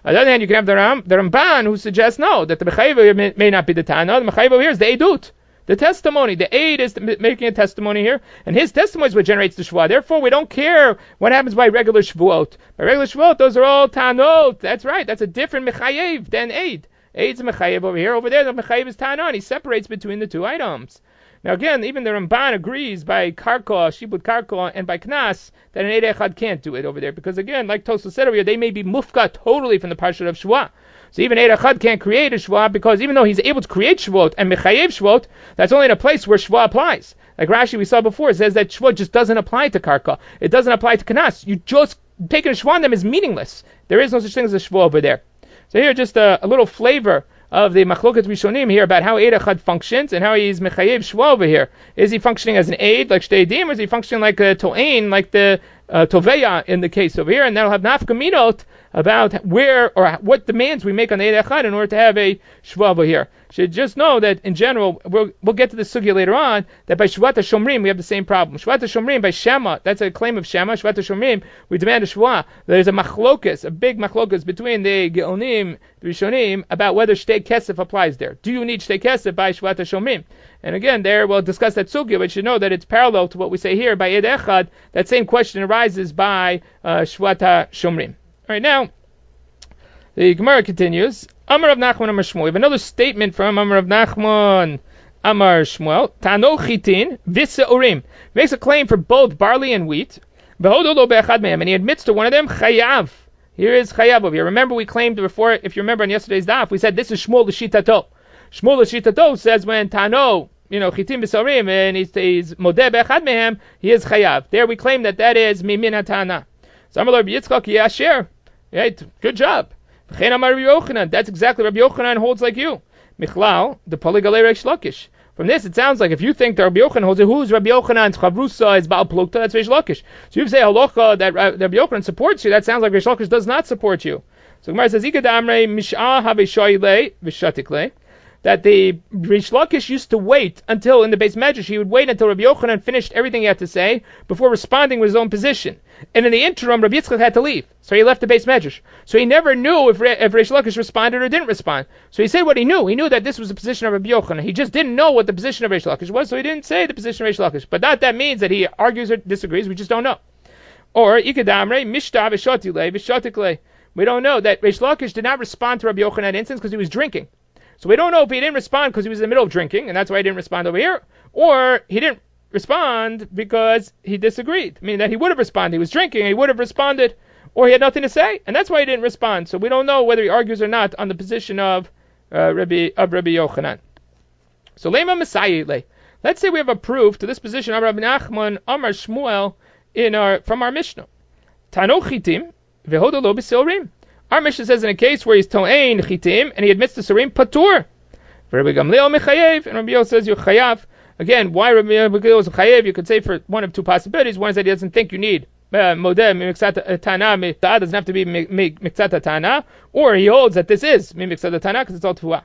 On the other hand, you can have the, Ram, the Ramban who suggests no, that the Mechayev may, may not be the Tana. The Mechayev over here is the Eidut, the testimony. The aid is making a testimony here, and his testimony is what generates the Shvuah. Therefore, we don't care what happens by regular Shvuot. By regular Shvuot, those are all Tanot. That's right. That's a different Mechayev than aid. Aid's Mechayev over here. Over there, the Mechayev is Tana, and he separates between the two items. Now again, even the Ramban agrees by Karka, Shibud Karka, and by Knas that an Eid Echad can't do it over there, because again, like Tosfos said over here, they may be mufka totally from the parsha of Shvuah. So even Eid Echad can't create a Shvuah, because even though he's able to create Shvuot and Mechayev Shvuot, that's only in a place where Shvuah applies. Like Rashi we saw before, it says that Shvuot just doesn't apply to Karka. It doesn't apply to Knas. You just taking a Shvuah on them is meaningless. There is no such thing as a Shvuah over there. So here just a, a little flavor of the Machloket Rishonim here about how Eid Echad functions and how he's Mechayev Shvuah over here. Is he functioning as an aid like Shtei Edim, or is he functioning like a To'ain, like the uh, Toveya in the case over here? And that'll have nafkaminot about where or what demands we make on the Eid Echad in order to have a Shvuah over here. Should just know that in general, we'll, we'll get to the sugya later on, that by Shvat HaShomrim we have the same problem. Shvat HaShomrim by Shema, that's a claim of Shema, Shvat HaShomrim, we demand a Shvuah. There's a machlokas, a big machlokas between the Geonim, the Rishonim, about whether Shtei Kesef applies there. Do you need Shtei Kesef by Shvat HaShomrim? And again, there we'll discuss that sugya, but you should know that it's parallel to what we say here by Eid Echad. That same question arises by uh, Shvat HaShomrim. Alright, now, the Gemara continues. Amar Rav Nachman Amar Shmuel. We have another statement from Amar Rav Nachman Amar Shmuel. Tano chitin v'seurim. Makes a claim for both barley and wheat. V'hodo lo be'echad mehem. And he admits to one of them, chayav. Here is chayav over here. Remember we claimed before, if you remember on yesterday's daf, we said this is Shmuel l'shitato. Shmuel l'shitato says when Tano, you know, chitin v'seurim, and he's, he's modeh be'echad mehem, he is chayav. There we claim that that is mimin hatana. So Amar Rabbi Yitzchak yasher. Right, good job. That's exactly Rabbi Yochanan holds like you. Michlal, the Poligalei Reish Lakish. From this, it sounds like if you think that Rabbi Yochanan holds it, who's Rabbi Yochanan's Chavrusa is Baal Plukta, that's Reish Lakish. So you say halacha that Rabbi Yochanan supports you, that sounds like Reish Lakish does not support you. So Gemara says, Ikad Amrei Mish'ah Have Shoyle V'Shatikle, that the Reish Lakish used to wait until, in the Beis Medrash, he would wait until Rabbi Yochanan finished everything he had to say before responding with his own position. And in the interim, Rabbi Yitzchak had to leave. So he left the Beis Medrash. So he never knew if, if Reish Lakish responded or didn't respond. So he said what he knew. He knew that this was the position of Rabbi Yochanan. He just didn't know what the position of Reish Lakish was, so he didn't say the position of Reish Lakish. But not that means that he argues or disagrees. We just don't know. Or, Ikadamre, Mishta V'Shatikle, V'Shatikle. We don't know that Reish Lakish did not respond to Rabbi Yochanan in that instance because he was drinking. So we don't know if he didn't respond because he was in the middle of drinking, and that's why he didn't respond over here, or he didn't respond because he disagreed, meaning that he would have responded. He was drinking, he would have responded, or he had nothing to say, and that's why he didn't respond. So we don't know whether he argues or not on the position of uh, Rabbi of Rabbi Yochanan. So Lema Messiah. Let's say we have a proof to this position of Rabbi Nachman Amar Shmuel in our from our Mishnah. Tano chitim vehodo lo b'silrim. Our Mishnah says in a case where he's to'ein chitim and he admits to surim patur. Rabbi Gamliel mechayev, and Rabbi Yoel says you're chayav. Again, why Rabbi Gamliel is chayev? You could say for one of two possibilities. One is that he doesn't think you need modeh mixat tana. Mitzat doesn't have to be mixat tana, or he holds that this is mixat tana because it's all tuah.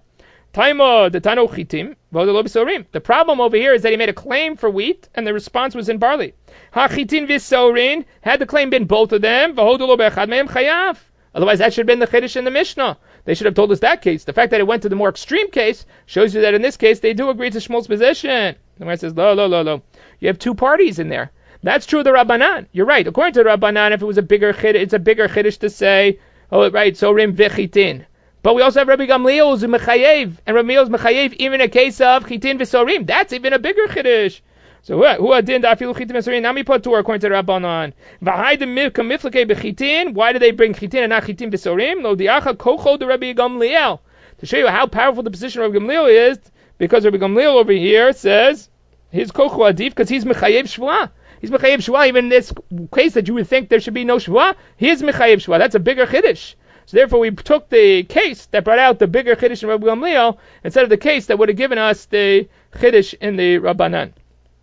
Taimo the tano chitim v'hodo lo b'sorim. The problem over here is that he made a claim for wheat and the response was in barley. Ha chitin v'sorin, had the claim been both of them v'hodo lo be'echad mehem chayav. Otherwise, that should have been the Chiddush in the Mishnah. They should have told us that case. The fact that it went to the more extreme case shows you that in this case, they do agree to Shmuel's position. The Gemara says, lo, lo, lo, lo. You have two parties in there. That's true of the Rabbanan. You're right. According to the Rabbanan, if it was a bigger Chiddush, it's a bigger Chiddush to say, oh, right, so Rim V'chitin. But we also have Rabbi Gamliel who's Mechayev, and Rabbi Gamliel is Mechayev even in a case of Chitin V'sorim. That's even a bigger Chiddush. So what? Who adin dafilu chitin v'sorim nami patur according to the Rabbanan. V'haydim milka miflekei b'chitin. Why do they bring chitin and not chitin v'sorim? Lo diacha kocho de Rabbi Gamliel. To show you how powerful the position of Rabbi Gamliel is, because Rabbi Gamliel over here says his kocho adif because he's mechayev shvuah. He's mechayev shvuah even in this case that you would think there should be no shvuah. He is mechayev shvuah. That's a bigger chiddush. So therefore, we took the case that brought out the bigger chiddush in Rabbi Gamliel instead of the case that would have given us the chiddush in the Rabbanan.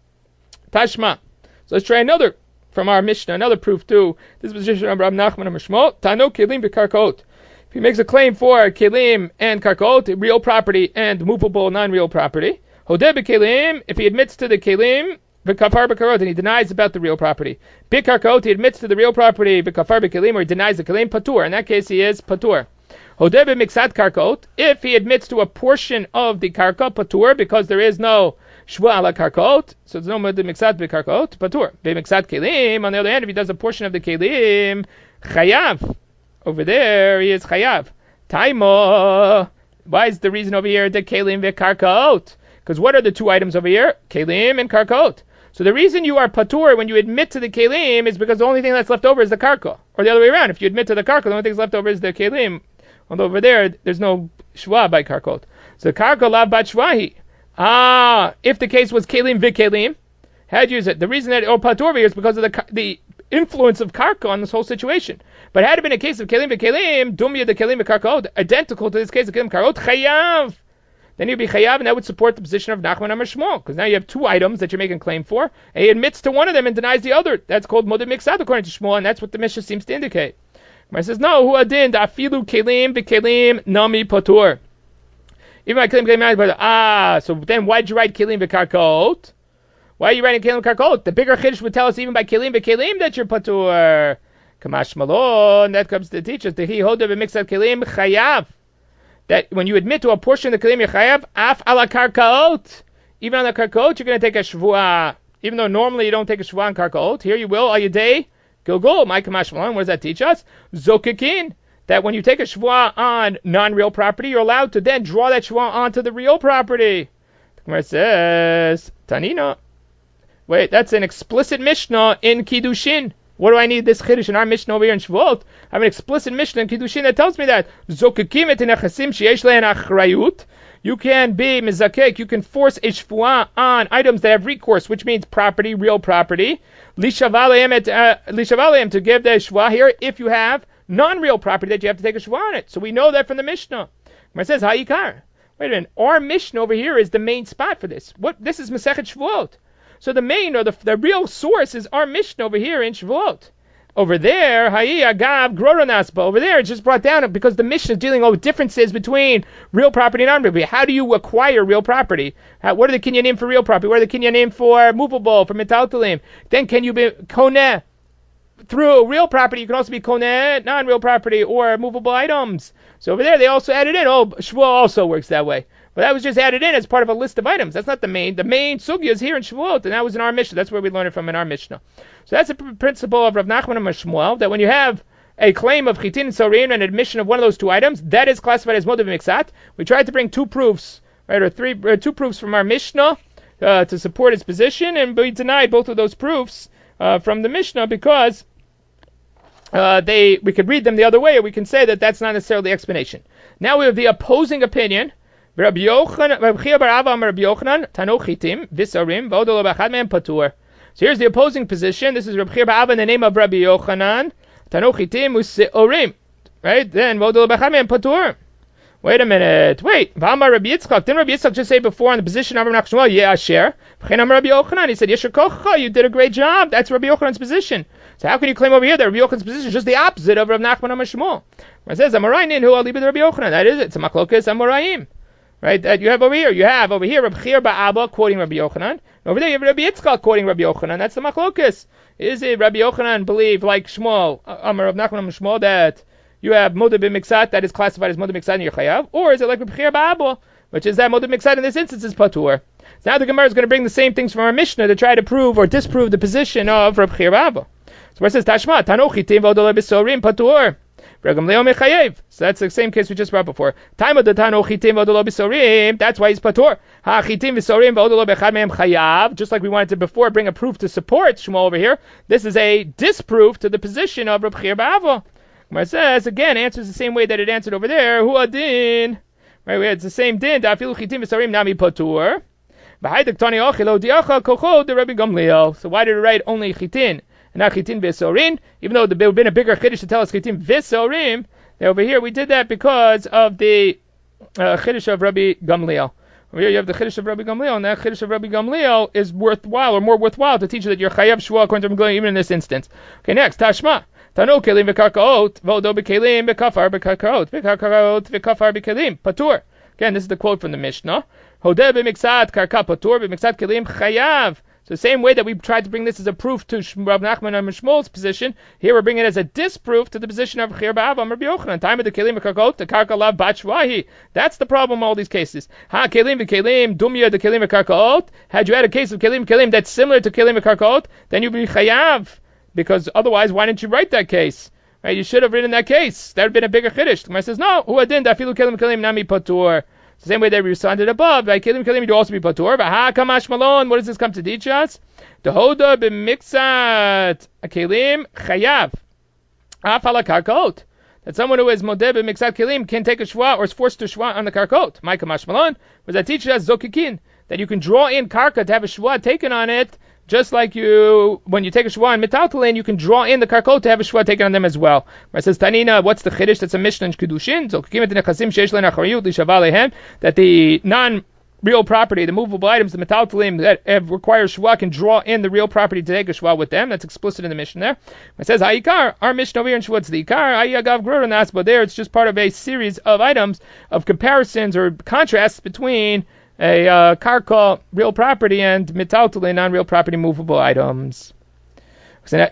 Tashma. So let's try another from our Mishnah, another proof too. This position of Rabbi Nachman and Mishmol. Tano kelim b'karkaot. If he makes a claim for kelim and karkaot, real property and movable non-real property. Hodeh b'kelim, if he admits to the kelim, v'kafar b'karkaot, and he denies about the real property. B'karkaot, he admits to the real property, v'kafar b'kelim, or he denies the kelim, patur. In that case, he is patur. Hodeh b'miksat karkot, if he admits to a portion of the karka, patur, because there is no shvua ala karkot, so there's no miksat b'karkot, patur. B'miksat kelim, on the other hand, if he does a portion of the kelim, chayav. Over there, he is chayav. Taimo. Why is the reason over here the kelim v'karkot? Because what are the two items over here? Kelim and karkot. So the reason you are patur when you admit to the kelim is because the only thing that's left over is the karka. Or the other way around, if you admit to the karka, the only thing that's left over is the kelim. Although over there, there's no shwa by karkot. So karka lav bat shwahi. Ah, if the case was kelim v'kelim, how'd you use it? The reason that or patur over here is because of the the influence of karka on this whole situation. But had it been a case of kelim v'kelim, dumya the kelim v'karkot, identical to this case of kelim karkot, chayav. Then you'd be chayav, and that would support the position of Nachman Amar Shmuel, because now you have two items that you're making claim for, and he admits to one of them and denies the other. That's called modeh miksad according to Shmuel, and that's what the Mishnah seems to indicate. Gemara says, no, hu adin afilu kelim v'kelim nami patur. Even my kelim kelim ah, so then why'd you write kelim v'karkot? Why are you writing kelim v'karkot? The bigger chiddush would tell us even by kelim v'kelim that you're patur. Kamash malon, that comes to teach us the he hodeh b'miksad kelim chayav. That when you admit to a portion of the kelim yechayav, af ala karkaot, even on the karkaot, you're going to take a shvuah. Even though normally you don't take a shvuah on karkaot, here you will, al yedei gilgul. My kamash malon, what does that teach us? Zokikin. That when you take a shvuah on non-real property, you're allowed to then draw that shvuah onto the real property. The Gemara says, Tanina. Wait, that's an explicit Mishnah in Kiddushin. What do I need this chiddush in our Mishnah over here in Shavuot? I have an explicit Mishnah in Kiddushin that tells me that zokekim et nechasim sheyesh lehen achrayut. You can be mizakek. You can force a shvuah on items that have recourse, which means property, real property. Lishavaleim et lishavaleim to give the shvuah here if you have non-real property that you have to take a shvuah on it. So we know that from the Mishnah. It says ha'ikar. Wait a minute. Our Mishnah over here is the main spot for this. What? This is Masechet Shavuot. So the main or the, the real source is our Mishnah over here in Shavuot. Over there, Hayi Agav Groronasba. Over there, it's just brought down because the Mishnah is dealing with differences between real property and non-real property. How do you acquire real property? How, what are the kinyanim for real property? What are the kinyanim for movable, for metaltalim? Then can you be koneh through real property? You can also be koneh non-real property or movable items. So over there, they also added in. Oh, Shavuot also works that way. But that was just added in as part of a list of items. That's not the main. The main sugya is here in Shavuot, and that was in our Mishnah. That's where we learned it from in our Mishnah. So that's a p- principle of Rav Nachman Amar Shmuel, that when you have a claim of chitin and sorim and admission of one of those two items, that is classified as modeh miksat. We tried to bring two proofs, right, or three, or two proofs from our Mishnah uh, to support its position, and we denied both of those proofs uh, from the Mishnah because uh, they we could read them the other way, or we can say that that's not necessarily the explanation. Now we have the opposing opinion. Rabbi Yochanan, Rabbi Chia bar Abba, Rabbi Yochanan, Tano chitim, visarim, v'odol b'achad mehem patur. So here's the opposing position. This is Rabbi Chia bar Abba in the name of Rabbi Yochanan, Tano chitim u'seorim. Right? Then v'odol b'achad mehem patur. Wait a minute. Wait. V'amar Rabbi Yitzchak. Didn't Rabbi Yitzchak just say before on the position of Rabbi Nachman? Yeah, asher. V'chenam Rabbi Yochanan. He said, Yesher kocha, you did a great job. That's Rabbi Yochanan's position. So how can you claim over here that Rabbi Yochanan's position is just the opposite of Rabbi Nachman Amar Shmuel? It says, Amorayin hu alibi Rabbi Yochanan. That is it. It's a machlokes Amoraim. Right, that you have over here. You have over here Rabbi Chia bar Abba quoting Rabbi Yochanan. Over there you have Rabbi Yitzchak quoting Rabbi Yochanan. That's the machlokas. Is it Rabbi Yochanan believe like Shmuel, Amar of Nachman Amar Shmuel, that you have modeh b'miksat that is classified as modeh miksat and you're chayav, or is it like Rabbi Chia bar Abba, which is that modeh miksat in this instance is patur? So now the Gemara is going to bring the same things from our Mishnah to try to prove or disprove the position of Rabbi Chia bar Abba. So where it says Tashma Tano chitim v'odol b'sorim patur. So that's the same case we just brought before. That's why he's patur. Just like we wanted to before bring a proof to support Shmuel over here, this is a disproof to the position of Rabbi Chia bar Abba. Where it says again, answers the same way that it answered over there. Hu adin. Right, it's the same din. Dafilu chitim v'sorim nami patur. So why did it write only chitin? Not chitin v'sorim, even though there would have been a bigger chiddush to tell us chitin v'sorim. Over here we did that because of the uh, chiddush of Rabbi Gamliel. Over here you have the chiddush of Rabbi Gamliel, and that chiddush of Rabbi Gamliel is worthwhile or more worthwhile to teach you that you're chayav shvuah according to Rabbi Gamliel even in this instance. Okay, next Tashma. Tano kelim v'karkaot v'odo b'kelim v'kafar b'karkaot v'karkaot v'kafar b'kelim patur. Again, this is the quote from the Mishnah. Hodeh b'miksat karka patur b'miksat kelim chayav. So the same way that we tried to bring this as a proof to Rav Nachman and Shmuel's position, here we're bringing it as a disproof to the position of Chir Ba'avam Rabbi Yochanan. Time of the Kelim Karkot, the Karka Lav Bat Shvahi. That's the problem in all these cases. Ha Kelim Kelim, Dumya the Kelim Karkot. Had you had a case of Kelim Kelim that's similar to Kelim Karkot, then you'd be Chayav. Because otherwise, why didn't you write that case? Right? You should have written that case. That would have been a bigger Chiddush. The Gemara says, no, Hu Adin, Dafilu Kelim Kelim Nami Patur. The same way that we responded above, by Kelim Kelim, you'd also be Patur. But Ha Kamash Malon, what does this come to teach us? The Hoda b'mixat Kelim Chayav. Afala Karkot. That someone who is Modeh b'mixat Kelim can take a Shwa or is forced to Shwa on the Karkot. My Kamash Malon, was that teaches us Zokikin, that you can draw in Karka to have a Shwa taken on it, just like you, when you take a Shwa in Metaltalin, you can draw in the Karkot to have a Shwa taken on them as well. It says, Tanina, what's the Chiddush? That's a Mishnah in Kedushin. That the non-real property, the movable items, the Metaltalim that have, require Shwa can draw in the real property to take a Shwa with them. That's explicit in the Mishnah there. It says, Ha'ikar, our Mishnah over here in Shwa, it's the Ikar, Ha'iyagav Grurunas, but there it's just part of a series of items, of comparisons or contrasts between a uh, karka, real property, and metaltalin, non-real property, movable items. I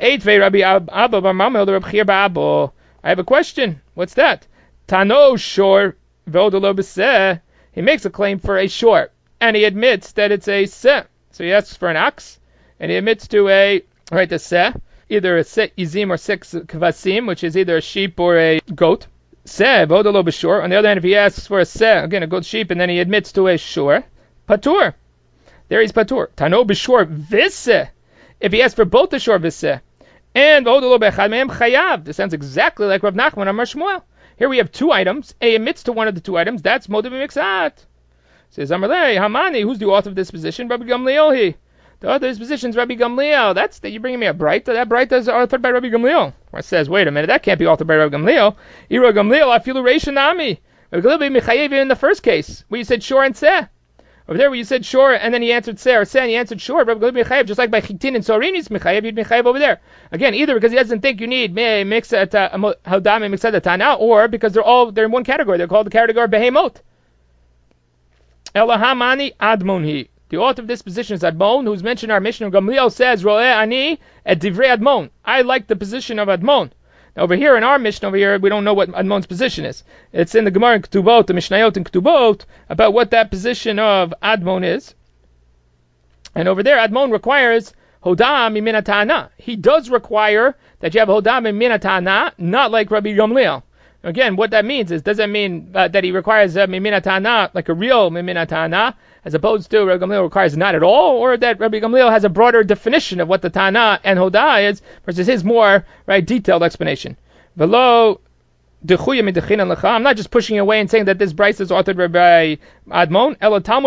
have a question. What's that? Tano shor v'odolo b'seh. He makes a claim for a shor, and he admits that it's a seh. So he asks for an ox, and he admits to a, right, a seh, either a seh izim or six kvasim, which is either a sheep or a goat. Seh, vodolo b'shor. On the other hand, if he asks for a seh, again, a goat sheep, and then he admits to a shor, patur. There he's patur. Tano b'shor v'seh. If he asks for both the shor v'seh, and vodolo b'echad mehem chayav. This sounds exactly like Rav Nachman Amar Shmuel. Here we have two items. A admits to one of the two items. That's modeh b'mixat. Says Amarlei Hamani. Who's the author of this position? Rabbi Gamliel. He. The author of this position is Rabbi Gamliel. That's that you're bringing me a Breita. That Breita is authored by Rabbi Gamliel. Or it says, wait a minute, that can't be authored by Rabbi Gamliel. Ira Gamliel, afilu reisha nami. Rabbi Gamliel be mechayev in the first case, where you said shor and seh. Over there, where you said shor and then he answered seh, or seh and he answered shor. Rabbi Gamliel be mechayev, just like by chitin and sorin, he's mechayev. You'd mechayev over there. Again, either because he doesn't think you need me mixat hodam mixat tana, or because they're all they're in one category. They're called the category behemot. Elahamani admonhi. The author of this position is Admon, who's mentioned in our Mishnah. Gamliel says, Ro'eh ani et divrei Admon. I like the position of Admon. Now over here in our Mishnah, over here, we don't know what Admon's position is. It's in the Gemara in Ketubot, the Mishnayot in Ketubot, about what that position of Admon is. And over there, Admon requires Hodam min ta'ana. He does require that you have Hodam min ta'ana, not like Rabbi Gamliel. Again, what that means is, does that mean uh, that he requires uh, mimina ta'ana, like a real mimina ta'ana, as opposed to Rabbi Gamliel requires not at all, or that Rabbi Gamliel has a broader definition of what the ta'ana and hodah is, versus his more right detailed explanation. Velo I'm not just pushing away and saying that this Bryce is authored by Admon.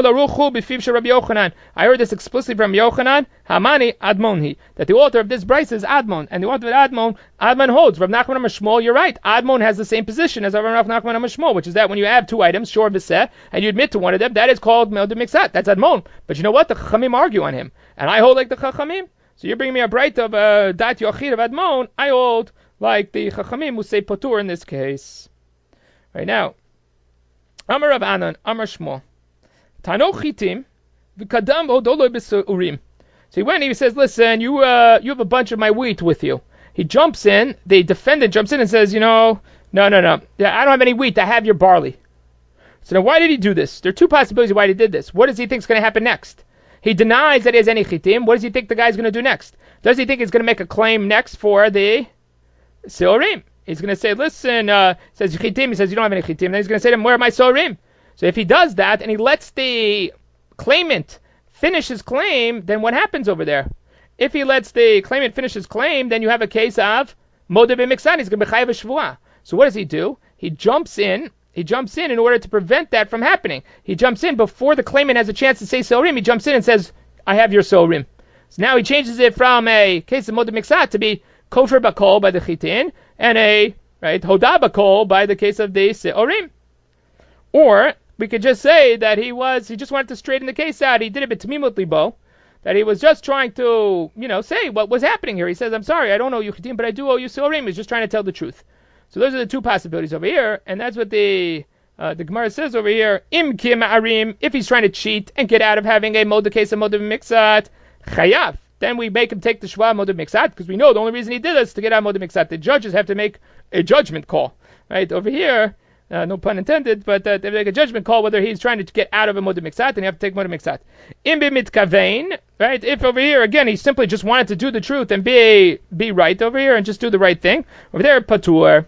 I heard this explicitly from Yochanan. Hamani Admonhi. That the author of this Bryce is Admon, and the author of Admon, Admon holds. Rav Nachman Amar Shmuel, you're right. Admon has the same position as Rav Nachman Amar Shmuel, which is that when you have two items, shor v'seh, and you admit to one of them, that is called Me'od Mixat. That's Admon. But you know what? The Chachamim argue on him, and I hold like the Chachamim. So you're bringing me a bright of uh, Dat Yochid of Admon. I hold like the Chachamim who say Patur in this case. Right now, Amar Rav Anan, Amar Shmuel, Tano Chitim, V'kadam Hodoloi B'Surim. So he went and he says, listen, you uh, you have a bunch of my wheat with you. He jumps in, the defendant jumps in and says, you know, no, no, no, yeah, I don't have any wheat, I have your barley. So now why did he do this? There are two possibilities of why he did this. What does he think is going to happen next? He denies that he has any chitim. What does he think the guy's going to do next? Does he think he's going to make a claim next for the Siorim? He's going to say, listen, uh, says chitim. He says, you don't have any chitim. Then he's going to say to him, where are my Siorim? So if he does that and he lets the claimant finish his claim, then what happens over there? If he lets the claimant finish his claim, then you have a case of Modeh b'Mixat. He's going to be chayav shvuah. So what does he do? He jumps in. He jumps in in order to prevent that from happening. He jumps in before the claimant has a chance to say Siorim. He jumps in and says, I have your Siorim. So now he changes it from a case of Modeh b'Mixat to be Kofar Bakol by the Chitin and a right Hodah Bakol by the case of the Siorim. Or we could just say that he was he just wanted to straighten the case out. He did it b'tamimut libo, that he was just trying to you know say what was happening here. He says, I'm sorry, I don't owe you Chitin, but I do owe you Siorim. He's just trying to tell the truth. So those are the two possibilities over here, and that's what the uh, the Gemara says over here. Im kim arim, if he's trying to cheat and get out of having a Modeh case of Modeh b'Mixat, chayav. Then we make him take the shva modeh miksat, because we know the only reason he did this is to get out modeh miksat. The judges have to make a judgment call, right? Over here, uh, no pun intended, but uh, they make a judgment call whether he's trying to get out of a modeh miksat, and you have to take modeh miksat. Im b'mitkavein, right? If over here again he simply just wanted to do the truth and be be right over here and just do the right thing, over there patur.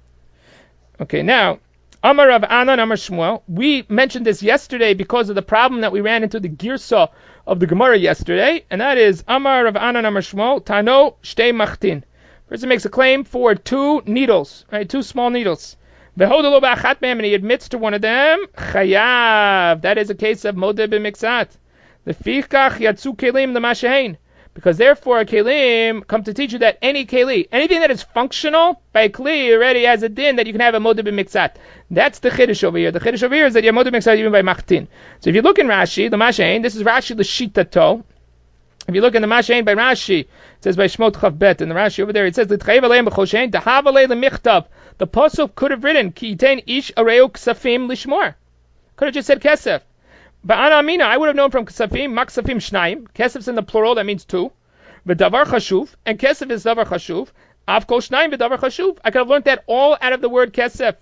Okay, now. Amar Rav Anan, Amar Shmuel. We mentioned this yesterday because of the problem that we ran into the girsa of the Gemara yesterday, and that is Amar Rav Anan, Amar Shmuel, Tano Shtei Machtin. Person makes a claim for two needles, right? Two small needles. Vehodalo ba'achat mehem, and he admits to one of them. Chayav. That is a case of modeh b'miksat. Lefikach yatsu kelim l'mashein. Because therefore a kelim come to teach you that any keli, anything that is functional by a keli already has a din that you can have a modeh b'miksat. That's the chiddush over here. The chiddush over here is that you have modeh b'miksat even by machtin. So if you look in Rashi, the mashein, this is Rashi l'shitato. If you look in the mashein by Rashi, it says by Shmot Chav Bet, in the Rashi over there, it says l'tchayev aleim b'choshein tahav alei l'michtav. The pasuk could have written ki yitain ish areu ksafim lishmor. Could have just said kesef. But Anamina, I would have known from Kesefim, Maksafim Shnaim. Kesef's in the plural, that means two. V'davar Chashuv, and Kesef is Davar Chashuv. Avkol Shnaim v'davar Chashuv. I could have learned that all out of the word Kesef.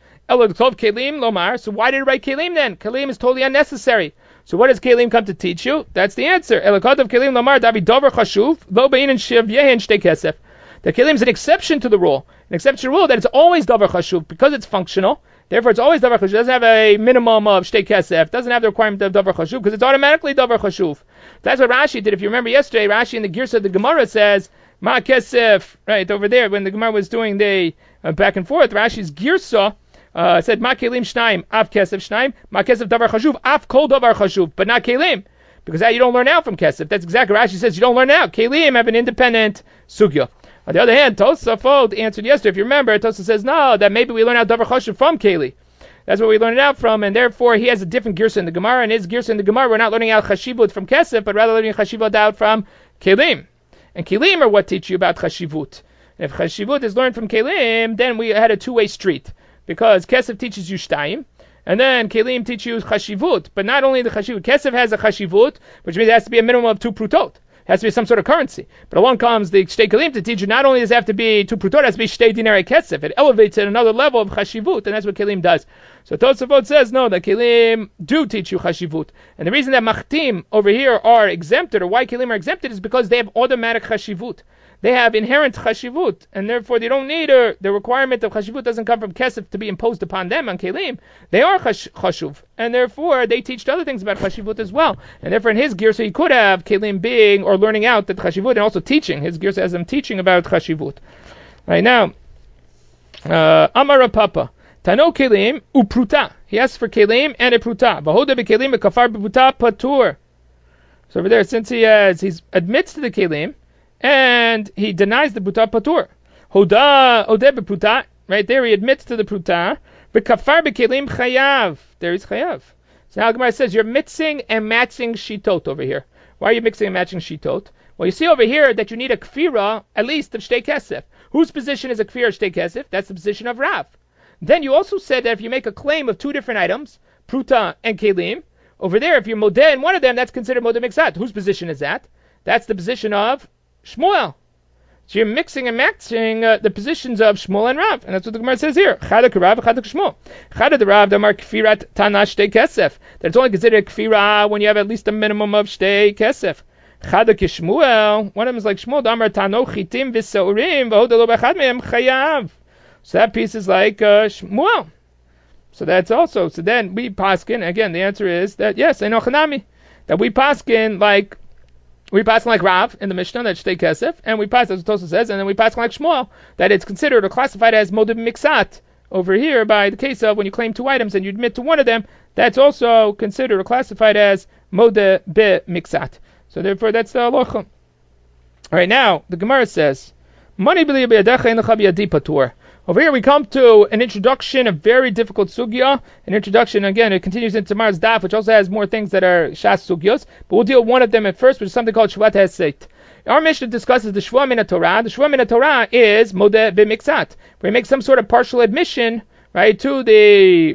Elotov Kelim Lomar. So why did it write Kelim then? Kelim is totally unnecessary. So what does Kelim come to teach you? That's the answer. Elotov Kelim Lomar Davi Davar Chashuv Lo Bein and Shiv Yehen Shtei Kesef. The Kelim is an exception to the rule. An exception to the rule that it's always Davar Chashuv because it's functional. Therefore, it's always davar chashuv. It doesn't have a minimum of shtei kesef. Doesn't have the requirement of davar chashuv because it's automatically davar chashuv. That's what Rashi did. If you remember yesterday, Rashi in the Girsa of the Gemara says ma kesef. Right over there, when the Gemara was doing the uh, back and forth, Rashi's Girsa uh, said ma kelim shnaim av kesef shnaim ma kesef davar chashuv av kol davar chashuv, but not kelim because that you don't learn out from kesef. That's exactly what Rashi says. You don't learn out. Kelim have an independent sugya. On the other hand, Tosafot answered yesterday. If you remember, Tosafot says no, that maybe we learn out davar chashuv from Keli. That's what we learned it out from, and therefore he has a different girsa in the Gemara. And his girsa in the Gemara, we're not learning out chashivut from kesef, but rather learning chashivut out from kelim. And kelim are what teach you about chashivut. And if chashivut is learned from kelim, then we had a two-way street because kesef teaches you shtayim, and then kelim teach you chashivut. But not only the chashivut, kesef has a chashivut, which means it has to be a minimum of two prutot. It has to be some sort of currency. But along comes the Shtei Kelim to teach you not only does it have to be two prutot, it has to be Shtei Dinarei Kesef. It elevates it another level of Chashivut, and that's what Kelim does. So Tosafot says, no, the Kelim do teach you Chashivut. And the reason that Machtim over here are exempted, or why Kelim are exempted, is because they have automatic Chashivut. They have inherent chashivut, and therefore they don't need a, the requirement of chashivut doesn't come from kesef to be imposed upon them on kelim. They are chash, chashuv, and therefore they teach other things about chashivut as well. And therefore in his gear, so he could have kelim being or learning out that chashivut and also teaching. His gear has them teaching about chashivut. Right now, uh, Amar Papa. Tano kelim upruta. He asks for kelim and a pruta. Vahoda bekelim bekafar bepruta patur. So over there, since he has, he admits to the kelim, and he denies the pruta patur. Hoda ode bepruta. Right there, he admits to the pruta. Bekafar bekelim chayav. There is chayav. So now Gemara says you're mixing and matching shitot over here. Why are you mixing and matching shitot? Well, you see over here that you need a kfira at least of shtei kesef. Whose position is a kfira of shtei kesef? That's the position of Rav. Then you also said that if you make a claim of two different items, pruta and kelim, over there, if you're modeh in one of them, that's considered modeh miksat. Whose position is that? That's the position of Shmuel. So you're mixing and matching uh, the positions of Shmuel and Rav, and that's what the Gemara says here. Chada k'Rav, chada k'Shmuel. Chada the Rav, damar kfirat tana shtei kesef. That it's only considered a kfira when you have at least a minimum of shtei kesef. Chada k'Shmuel. One of them is like Shmuel, damar tano chitim v'saurim v'hodelo b'chad mehem chayav. So that piece is like uh, Shmuel. So that's also, so then we paskin, again, the answer is that, yes, I know chanami, that we paskin like, we paskin like Rav in the Mishnah, that's shtei kesef, and we paskin, as Tosa says, and then we paskin like Shmuel, that it's considered or classified as modeh miksat over here by the case of when you claim two items and you admit to one of them, that's also considered or classified as modeh miksat. So therefore, that's the halacha. All right, now, the Gemara says, Mani b'li b'yadecha ein lecha b'yadi patur. Over here we come to an introduction, a very difficult sugya. An introduction, again, it continues in tomorrow's daf, which also has more things that are shas sugyos. But we'll deal with one of them at first, which is something called shvat heseit. Our Mishnah discusses the shva min Torah. The shva min Torah is modeh b'miksat, where you make some sort of partial admission, right, to the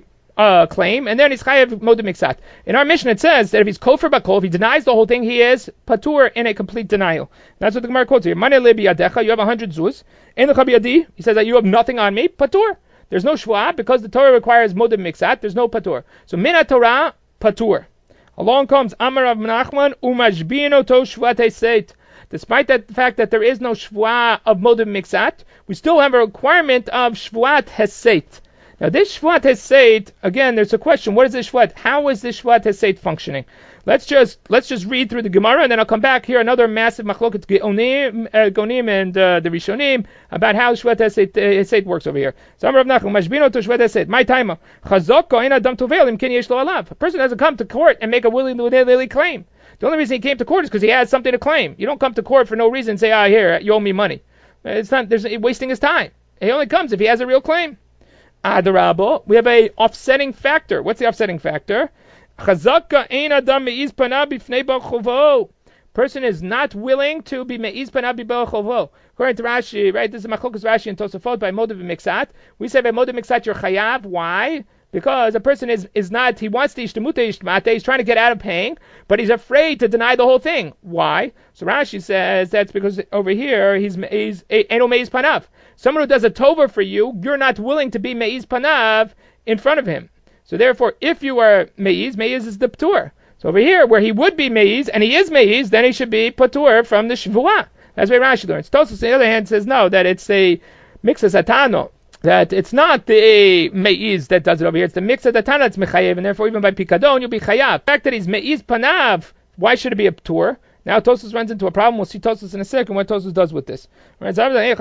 uh, claim, and then he's chayav moed miksat. In our mission, it says that if he's kofar bakol, if he denies the whole thing, he is patur in a complete denial. That's what the Gemara quotes here. Mane le biyadecha, you have a hundred zuz. Ein lecha biyadi, he says that you have nothing on me, patur. There's no shvuah because the Torah requires moed miksat. There's no patur. So min Torah patur. Along comes Amar Rav Nachman umashbino to shvuat eseit. Despite that the fact that there is no shvuah of moed miksat, we still have a requirement of shvuat heseit. Now this shvuat heseit, again, there's a question. What is this shvuat? How is this shvuat heseit functioning? Let's just let's just read through the Gemara, and then I'll come back here. Another massive machloket Gonim, uh, Gonim and uh, the Rishonim about how shvuat heseit, uh, heseit works over here. So Amar Rav Nachman, mashbino to shvuat heseit. My time, chazok kohen adam tovel im ken yesh lo alav. A person doesn't come to court and make a willy nilly claim. The only reason he came to court is because he has something to claim. You don't come to court for no reason and say, ah, here, you owe me money. It's not. There's wasting his time. He only comes if he has a real claim. Adarabo, we have a offsetting factor. What's the offsetting factor? Chazaka ein adam meiz panav bifnei bal chovo. Person is not willing to be meiz panav b'bal chovo. According to Rashi, right? This is Machlokas Rashi and Tosafot by moed miksat. We say by moed miksat you're chayav. Why? Because a person is, is not, he wants to ishtemute ishtemate, he's trying to get out of paying, but he's afraid to deny the whole thing. Why? So Rashi says that's because over here he's he's eno meiz panav. Someone who does a tova for you, you're not willing to be meiz panav in front of him. So therefore, if you are meiz, meiz is the patur. So over here, where he would be meiz, and he is meiz, then he should be patur from the shvuah. That's why Rashi learns. Tosfos, on the other hand, says no, that it's a mixas atano. That it's not the meiz that does it over here, it's the mixas atano that's mechayev, and therefore even by pikadon, you'll be chayav. The fact that he's meiz panav, why should it be a patur? Now Tosfos runs into a problem. We'll see Tosfos in a second what Tosfos does with this. Right?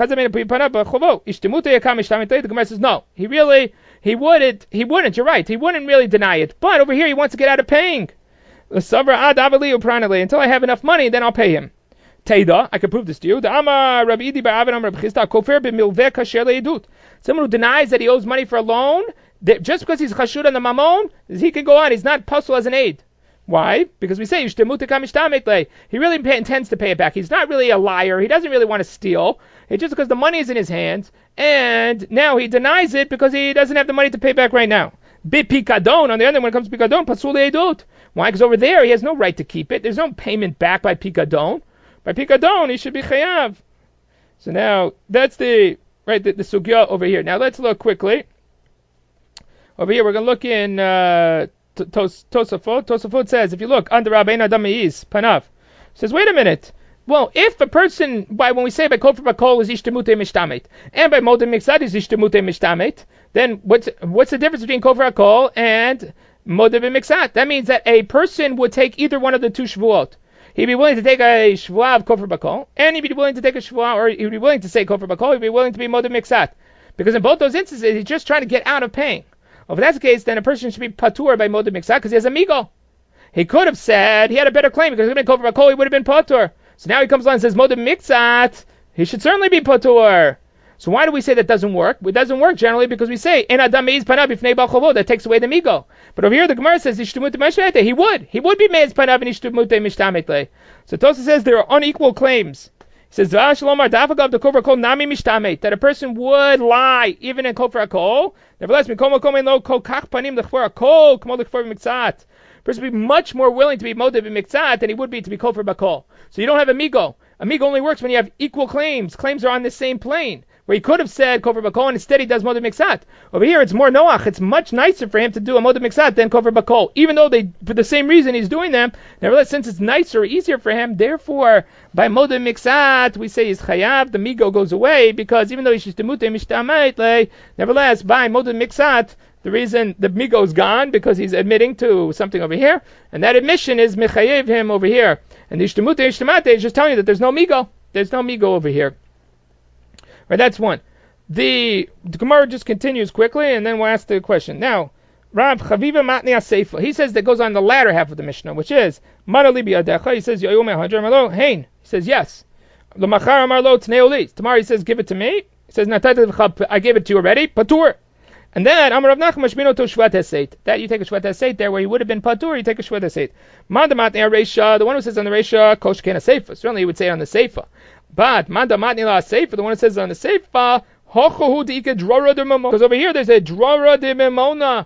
The Gemara says no. He really, he wouldn't, he wouldn't. You're right. He wouldn't really deny it. But over here he wants to get out of paying. Until I have enough money, then I'll pay him. Teida, I can prove this to you. Someone who denies that he owes money for a loan, just because he's chashud on the mamon, he can go on. He's not puzzle as an aid. Why? Because we say he really intends to pay it back. He's not really a liar. He doesn't really want to steal. It's just because the money is in his hands, and now he denies it because he doesn't have the money to pay back right now. Pikadon, on the other hand, when it comes to pikadon, pasul edut. Why? Because over there he has no right to keep it. There's no payment back by pikadon. By pikadon, he should be chayav. So now that's the right the, the sugya over here. Now let's look quickly. Over here we're going to look in. Uh, Tosafot. Tosafot says, if you look under Rabbeinu Adam Meiz Panav, says, wait a minute. Well, if a person, by when we say by kofar bakol is ishtemute mishtamet, and by moed miksat is ishtemute mishtamet, then what's what's the difference between kofar bakol and moed miksat? That means that a person would take either one of the two shvuot. He'd be willing to take a shvuah of kofar bakol, and he'd be willing to take a shvuah, or he'd be willing to say kofar bakol. He'd be willing to be moed miksat, because in both those instances, he's just trying to get out of paying. Well, if that's the case, then a person should be patur by moed miksat because he has a migo. He could have said he had a better claim because if he had been kofar bakol, he would have been patur. So now he comes along and says moed miksat. He should certainly be patur. So why do we say that doesn't work? It doesn't work generally because we say en adam meiz panav b'fnei bal chovot, that takes away the migo. But over here the Gemara says ishtemute mishtamet. He would. He would be meiz panav and ishtemute mishtamet. So Tosafos says there are unequal claims. He says that a person would lie even in kofar hakol. Nevertheless, a person would be much more willing to be moed b'miksat than he would be to be kofar bakol. So you don't have a migo. A migo only works when you have equal claims. Claims are on the same plane. Where he could have said kofar bakol and instead he does moed miksat. Over here it's more noach. It's much nicer for him to do a moed miksat than kofar bakol. Even though they, for the same reason he's doing them, nevertheless since it's nicer, easier for him, therefore by moed miksat we say he's chayav, the migo goes away because even though he's shtemute mishtamet, nevertheless by moed miksat, the reason the migo is gone because he's admitting to something over here, and that admission is mechayev him over here. And the ishtemute ishtemate is just telling you that there's no migo. There's no migo over here. Right, that's one. The, the Gemara just continues quickly, and then we'll ask the question. Now, Rav Chaviva Matni Aseifa, he says that goes on the latter half of the Mishnah, which is Mara li biyadecha. He says Yoyome Hajar Marlo Hein. He says yes. L'machar Marlo Tneoli. Tomorrow he says give it to me. He says Natayt I gave it to you already. Patur. And then Amar Rav Nachman Shmino to Shvat Heseit. That you take a Shvat Heseit there where he would have been patur, you take a Shvat Heseit. Manda Matni Reisha, the one who says on the Reisha Kosh Ken Seifa. Certainly he would say it on the Seifa. But Manda Matni La Seifa, the one who says on the Seifa, Hochohu Dika Drora de Memona. Because over here there's a Drora de Memona.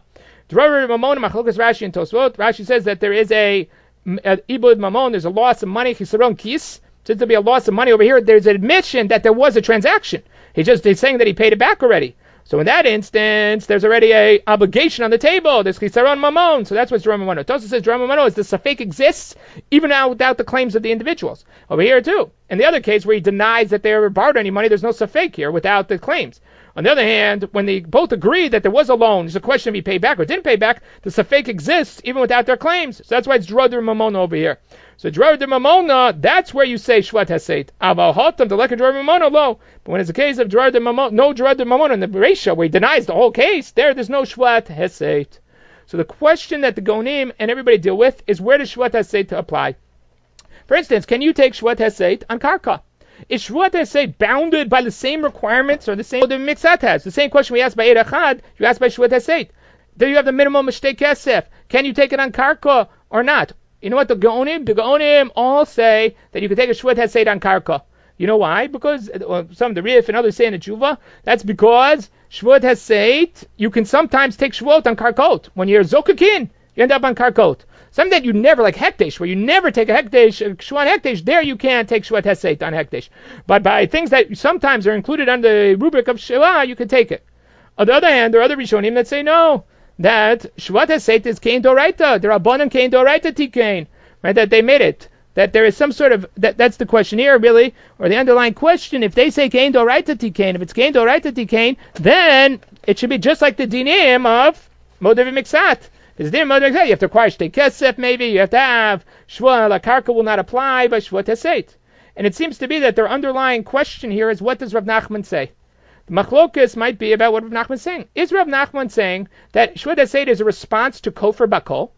Dror Mamon Machlokas Rashi and Tosfot. Rashi says that there is a, a ibud mamon. There's a loss of money. Chisaron kis. Since there be a loss of money over here, there's an admission that there was a transaction. He just he's saying that he paid it back already. So in that instance, there's already a obligation on the table. There's chisaron mamon. So that's what's dror mamon. Tosfos says dror mamon is the safek exists even now without the claims of the individuals. Over here too. In the other case where he denies that they ever borrowed any money, there's no safek here without the claims. On the other hand, when they both agree that there was a loan, there's a question if he paid back or didn't pay back, the safek exists even without their claims. So that's why it's dror de mamona over here. So dror de mamona, that's where you say shvat heseit. Aval hotam the leka dror de mamona lo. But when it's a case of dror de mamona, no dror de mamona in the ratio where he denies the whole case, there there's no shvat heseit. So the question that the gonim and everybody deal with is where does shvat heseit apply? For instance, can you take shvat heseit on karka? Is shvat heseit bounded by the same requirements or the same the mitzat has? The same question we asked by Eid Achad, you asked by shvat heseit. Do you have the minimum mishtei kesef? Can you take it on karka or not? You know what the Gaonim? The Gaonim all say that you can take a shvat heseit on karka. You know why? Because uh, some of the Rif and others say in the Tshuva, that's because shvat heseit, you can sometimes take shvot on karkot. When you're zokakin, you end up on karkot. Something that you never, like hekdesh, where you never take a hekdesh, a shvat hekdesh, there you can't take shvat heseit on hekdesh. But by things that sometimes are included under the rubric of sheva, you can take it. On the other hand, there are other Rishonim that say no, that shvat heseit is kein doraita. There are abonim kein doraita tikein, right? That they made it. That there is some sort of that. That's the question here, really, or the underlying question. If they say kein doraita tikein, if it's kein doraita tikein, then it should be just like the dinim of modav miksat. Because dinim modav miksat, you have to acquire shtei kesef, maybe you have to have shva la karka will not apply, but shvat heseit. And it seems to be that their underlying question here is what does Rav Nachman say? The machlokas might be about what Rav Nachman is saying. Is Rav Nachman saying that shvat heseit is a response to kofar bakol,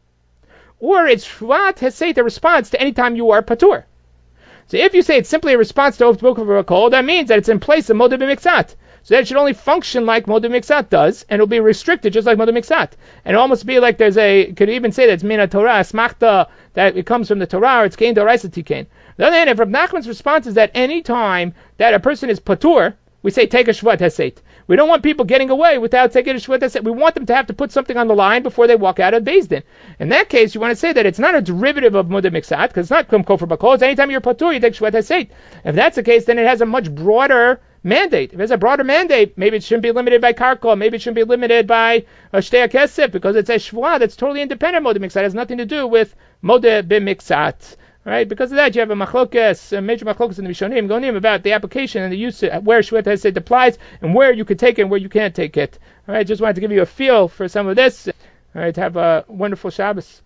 or it's shvat heseit a response to any time you are patur? So if you say it's simply a response to kofar bakol, that means that it's in place of modav miksat. So that it should only function like modav miksat does, and it'll be restricted just like modav miksat. And it'll almost be like there's a, could even say that it's mina Torah, smachta, that it comes from the Torah, or it's kein doraisa tikein. On the other hand, if Rav Nachman's response is that any time that a person is patur, we say take a shvat heseit. We don't want people getting away without taking a shvat heseit. We want them to have to put something on the line before they walk out of Beis Din. In that case, you want to say that it's not a derivative of modav miksat, because it's not kum kofar bakol. It's anytime you're patur, you take shvat heseit. If that's the case, then it has a much broader mandate. If it's a broader mandate, maybe it shouldn't be limited by karka, maybe it shouldn't be limited by a shtei kesef, because it's a shva that's totally independent of modav miksat. It has nothing to do with modav b'miksat. Right? Because of that, you have a machlokas, a major machlokas in the Rishonim, Gonim, about the application and the use of where shvat heseit applies and where you could take it and where you can't take it. All right, just wanted to give you a feel for some of this. All right, have a wonderful Shabbos.